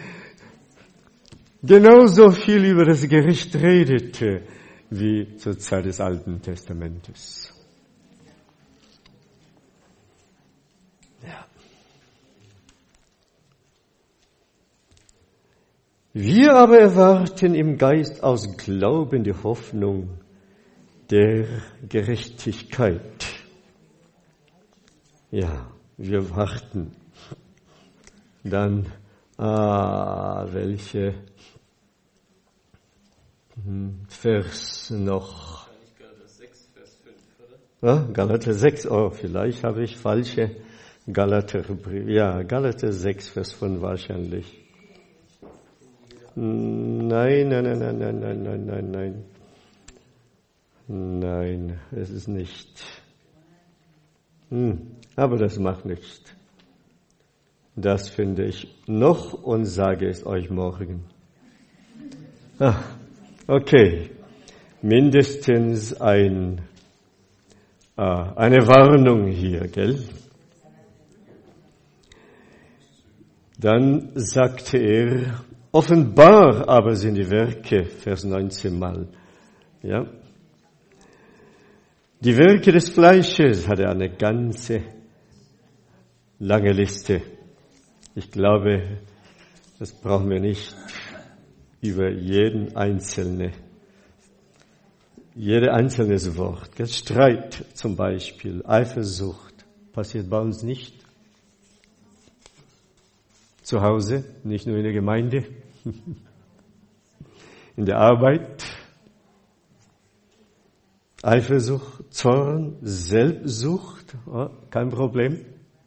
genauso viel über das Gericht redete, wie zur Zeit des Alten Testamentes. Ja. Wir aber erwarten im Geist aus Glauben die Hoffnung der Gerechtigkeit. Ja, wir warten. Dann, ah, welche Vers noch? Galater sechs, Vers fünf, oder? Ja, Galater sechs, oh, vielleicht habe ich falsche Galater, ja, Galater sechs, Vers fünf wahrscheinlich. Nein, nein, nein, nein, nein, nein, nein, nein, nein. Nein, es ist nicht. Hm, aber das macht nichts. Das finde ich noch und sage es euch morgen. Ah, okay. Mindestens ein, ah, eine Warnung hier, gell? Dann sagte er, offenbar aber sind die Werke, Vers neunzehn mal, ja. Die Werke des Fleisches hat er eine ganze lange Liste. Ich glaube, das brauchen wir nicht über jeden einzelne, jede einzelne Wort. Streit zum Beispiel, Eifersucht, passiert bei uns nicht. Zu Hause, nicht nur in der Gemeinde, in der Arbeit. Eifersucht, Zorn, Selbstsucht, oh, kein Problem.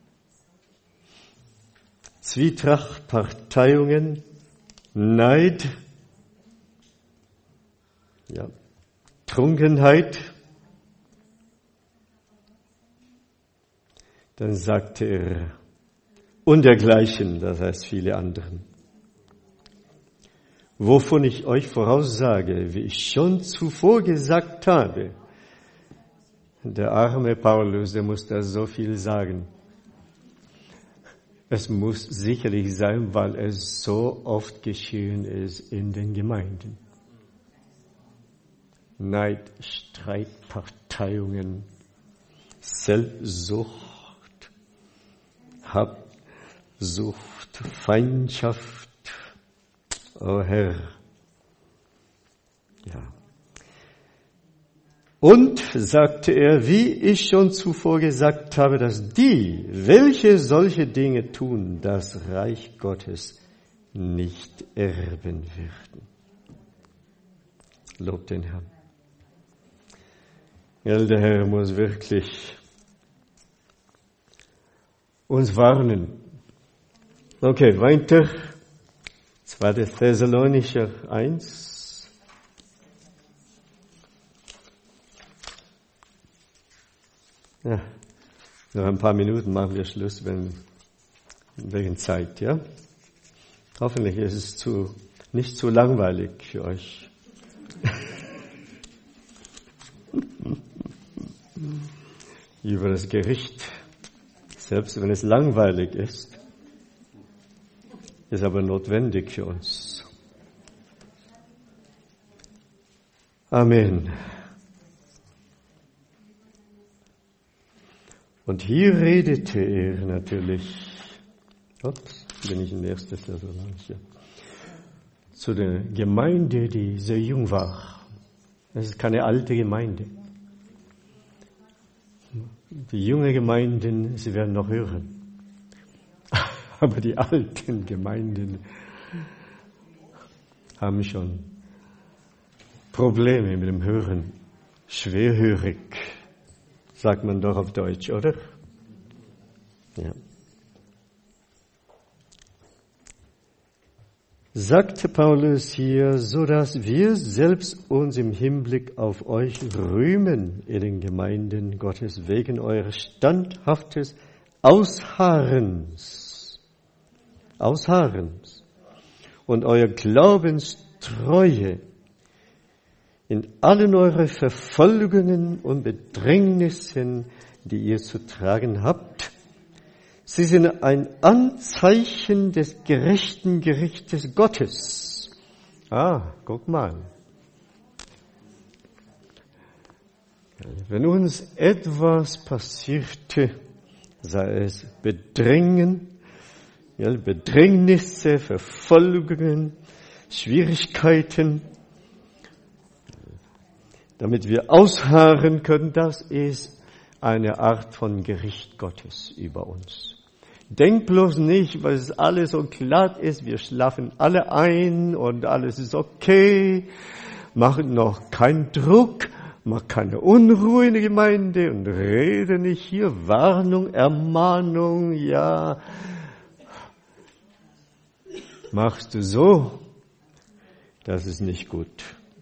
Zwietracht, Parteiungen, Neid, ja, Trunkenheit. Dann sagte er, und dergleichen, das heißt viele anderen. Wovon ich euch voraussage, wie ich schon zuvor gesagt habe. Der arme Paulus, der muss da so viel sagen. Es muss sicherlich sein, weil es so oft geschehen ist in den Gemeinden. Neid, Streit, Parteiungen, Selbstsucht, Habsucht, Feindschaft. Oh Herr. Ja. Und, sagte er, wie ich schon zuvor gesagt habe, dass die, welche solche Dinge tun, das Reich Gottes nicht erben werden. Lob den Herrn. Ja, der Herr muss wirklich uns warnen. Okay, weiter. zweiter Thessalonicher eins. Ja, noch ein paar Minuten machen wir Schluss, wenn, wegen Zeit, ja? Hoffentlich ist es zu, nicht zu langweilig für euch. Über das Gericht, selbst wenn es langweilig ist, ist aber notwendig für uns. Amen. Und hier redete er natürlich, ups, bin ich in erster Thessalonicher, zu der Gemeinde, die sehr jung war. Es ist keine alte Gemeinde. Die jungen Gemeinden, sie werden noch hören. Aber die alten Gemeinden haben schon Probleme mit dem Hören. Schwerhörig, sagt man doch auf Deutsch, oder? Ja. Sagte Paulus hier, so dass wir selbst uns im Hinblick auf euch rühmen in den Gemeinden Gottes wegen eures standhaftes Ausharrens, Ausharrens und euer Glaubenstreue in allen euren Verfolgungen und Bedrängnissen, die ihr zu tragen habt. Sie sind ein Anzeichen des gerechten Gerichtes Gottes. Ah, guck mal. Wenn uns etwas passierte, sei es Bedrängen, ja, Bedrängnisse, Verfolgungen, Schwierigkeiten, damit wir ausharren können, das ist eine Art von Gericht Gottes über uns. Denk bloß nicht, weil es alles so glatt ist, wir schlafen alle ein und alles ist okay, mach noch keinen Druck, mach keine Unruhe in der Gemeinde und rede nicht hier, Warnung, Ermahnung, ja. Machst du so, das ist nicht gut.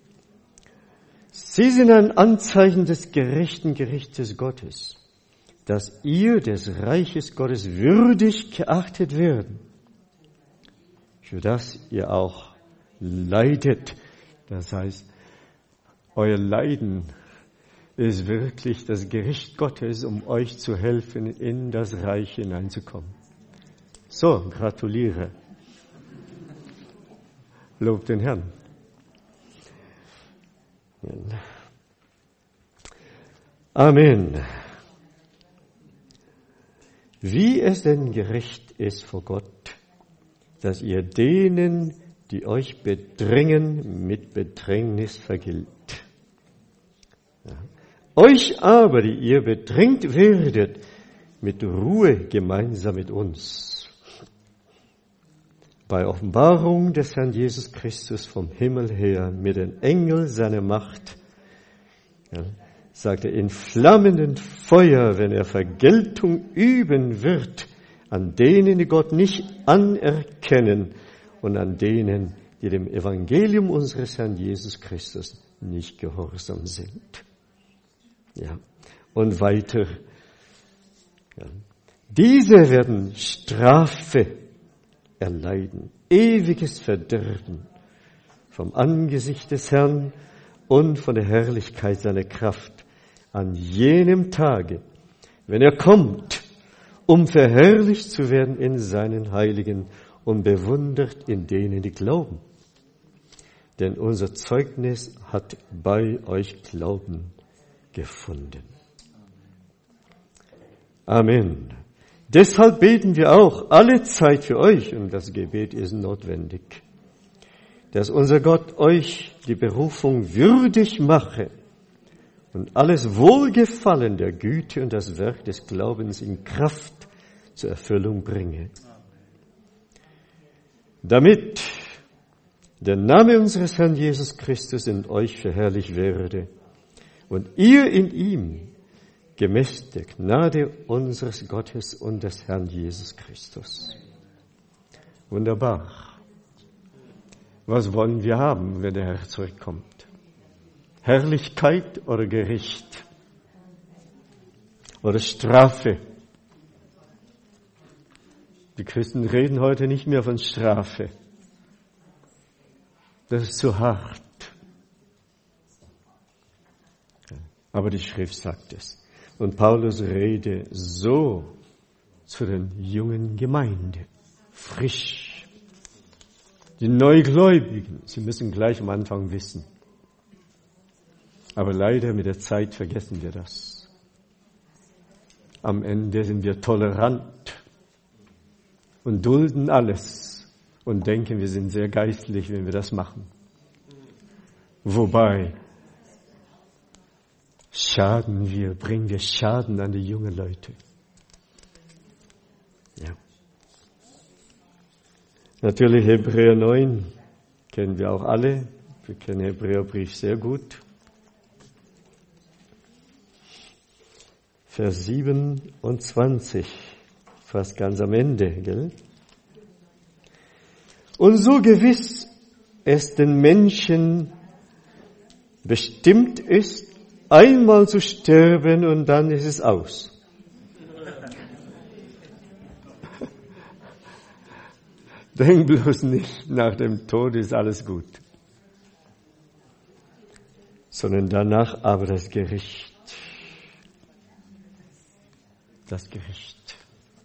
Sie sind ein Anzeichen des gerechten Gerichtes Gottes, dass ihr des Reiches Gottes würdig geachtet werden, für das ihr auch leidet. Das heißt, euer Leiden ist wirklich das Gericht Gottes, um euch zu helfen, in das Reich hineinzukommen. So, gratuliere. Lob den Herrn. Amen. Wie es denn gerecht ist vor Gott, dass ihr denen, die euch bedrängen, mit Bedrängnis vergilt. Ja. Euch aber, die ihr bedrängt werdet, mit Ruhe gemeinsam mit uns. Bei Offenbarung des Herrn Jesus Christus vom Himmel her mit den Engeln seiner Macht, ja, sagt er, in flammendem Feuer, wenn er Vergeltung üben wird, an denen, die Gott nicht anerkennen und an denen, die dem Evangelium unseres Herrn Jesus Christus nicht gehorsam sind. Ja. Und weiter. Ja. Diese werden Strafe erleiden, ewiges Verderben vom Angesicht des Herrn und von der Herrlichkeit seiner Kraft an jenem Tage, wenn er kommt, um verherrlicht zu werden in seinen Heiligen und bewundert in denen, die glauben. Denn unser Zeugnis hat bei euch Glauben gefunden. Amen. Deshalb beten wir auch alle Zeit für euch, und das Gebet ist notwendig, dass unser Gott euch die Berufung würdig mache und alles Wohlgefallen der Güte und das Werk des Glaubens in Kraft zur Erfüllung bringe. Damit der Name unseres Herrn Jesus Christus in euch verherrlicht werde und ihr in ihm gemäß der Gnade unseres Gottes und des Herrn Jesus Christus. Wunderbar. Was wollen wir haben, wenn der Herr zurückkommt? Herrlichkeit oder Gericht? Oder Strafe? Die Christen reden heute nicht mehr von Strafe. Das ist zu hart. Aber die Schrift sagt es. Und Paulus rede so zu den jungen Gemeinden, frisch. Die Neugläubigen, sie müssen gleich am Anfang wissen. Aber leider mit der Zeit vergessen wir das. Am Ende sind wir tolerant und dulden alles und denken, wir sind sehr geistlich, wenn wir das machen. Wobei schaden wir, bringen wir Schaden an die jungen Leute. Ja. Natürlich Hebräer neun kennen wir auch alle. Wir kennen den Hebräerbrief sehr gut. Vers siebenundzwanzig, fast ganz am Ende, gell? Und so gewiss es den Menschen bestimmt ist, einmal zu sterben und dann ist es aus. Denk bloß nicht, nach dem Tod ist alles gut. Sondern danach aber das Gericht. Das Gericht.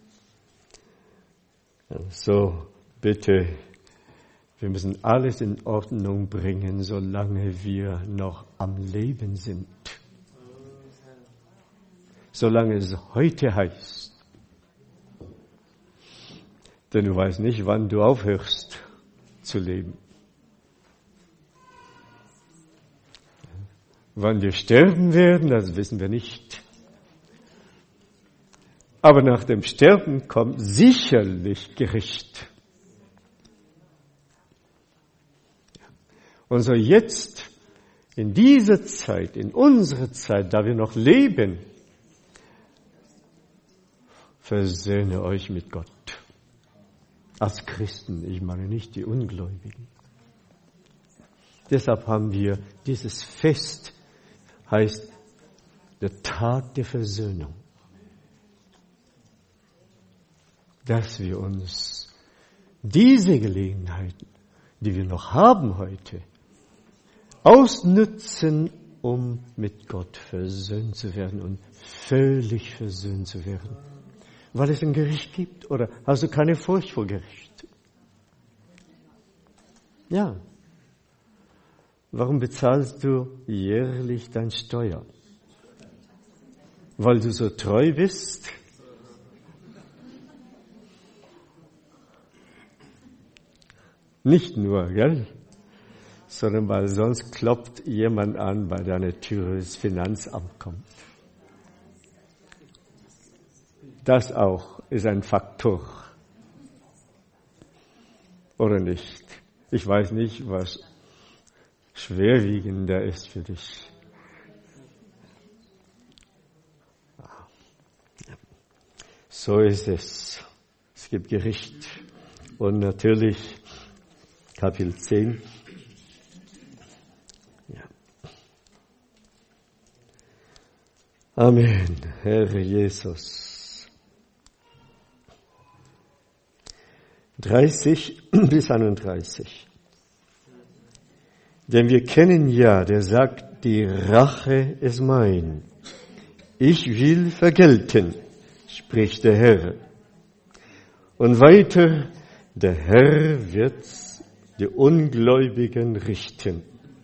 So, bitte, wir müssen alles in Ordnung bringen, solange wir noch am Leben sind. Solange es heute heißt. Denn du weißt nicht, wann du aufhörst zu leben. Wann wir sterben werden, das wissen wir nicht. Aber nach dem Sterben kommt sicherlich Gericht. Und so jetzt, in dieser Zeit, in unserer Zeit, da wir noch leben, versöhne euch mit Gott. Als Christen, ich meine nicht die Ungläubigen. Deshalb haben wir dieses Fest, heißt der Tag der Versöhnung. Dass wir uns diese Gelegenheiten, die wir noch haben heute, ausnützen, um mit Gott versöhnt zu werden und völlig versöhnt zu werden. Weil es ein Gericht gibt, oder hast du keine Furcht vor Gericht? Ja. Warum bezahlst du jährlich dein Steuer? Weil du so treu bist? Nicht nur, gell? Sondern weil sonst klopft jemand an bei deiner Tür, das Finanzamt kommt. Das auch ist ein Faktor. Oder nicht? Ich weiß nicht, was schwerwiegender ist für dich. So ist es. Es gibt Gericht. Und natürlich Kapitel zehn. Ja. Amen, Herr Jesus. dreißig bis einunddreißig. Denn wir kennen ja, der sagt, die Rache ist mein. Ich will vergelten, spricht der Herr. Und weiter, der Herr wird die Ungläubigen richten.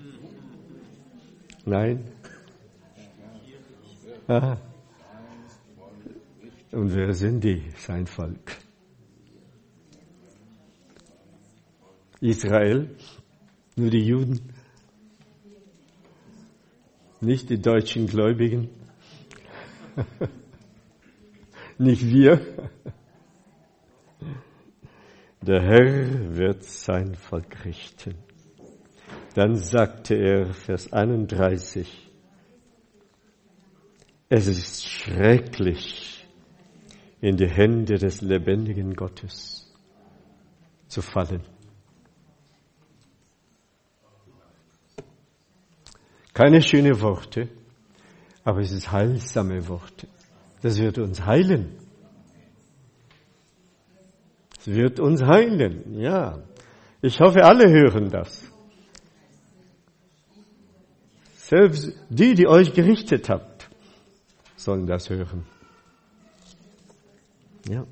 Nein? Aha. Und wer sind die? Sein Volk. Israel, nur die Juden, nicht die deutschen Gläubigen, nicht wir. Der Herr wird sein Volk richten. Dann sagte er, Vers einunddreißig, es ist schrecklich, in die Hände des lebendigen Gottes zu fallen. Keine schönen Worte, aber es ist heilsame Worte. Das wird uns heilen. Es wird uns heilen, ja. Ich hoffe, alle hören das. Selbst die, die euch gerichtet habt, sollen das hören. Ja.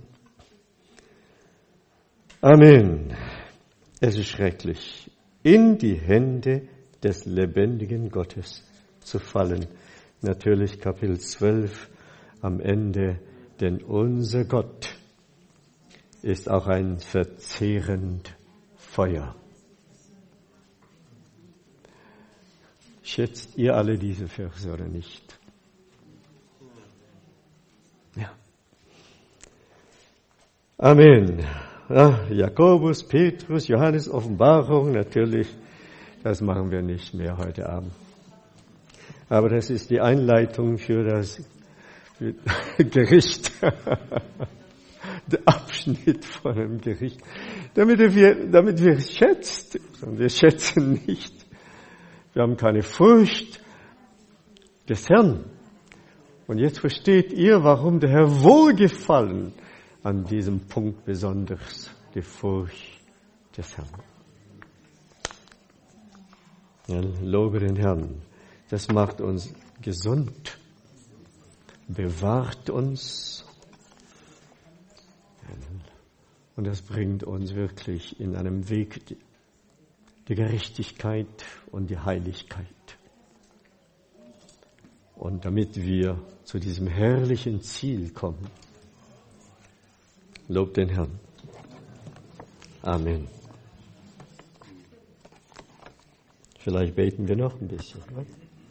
Amen. Es ist schrecklich, in die Hände des lebendigen Gottes zu fallen. Natürlich Kapitel zwölf am Ende, denn unser Gott ist auch ein verzehrend Feuer. Schätzt ihr alle diese Verse oder nicht? Amen. Ja, Jakobus, Petrus, Johannes, Offenbarung, natürlich, das machen wir nicht mehr heute Abend. Aber das ist die Einleitung für das für Gericht. Der Abschnitt von einem Gericht. Damit wir, damit wir schätzen, und wir schätzen nicht. Wir haben keine Furcht des Herrn. Und jetzt versteht ihr, warum der Herr wohlgefallen an diesem Punkt besonders, die Furcht des Herrn. Ja, lobe den Herrn. Das macht uns gesund, bewahrt uns und das bringt uns wirklich in einem Weg die Gerechtigkeit und die Heiligkeit. Und damit wir zu diesem herrlichen Ziel kommen, lobt den Herrn. Amen. Vielleicht beten wir noch ein bisschen. Ne?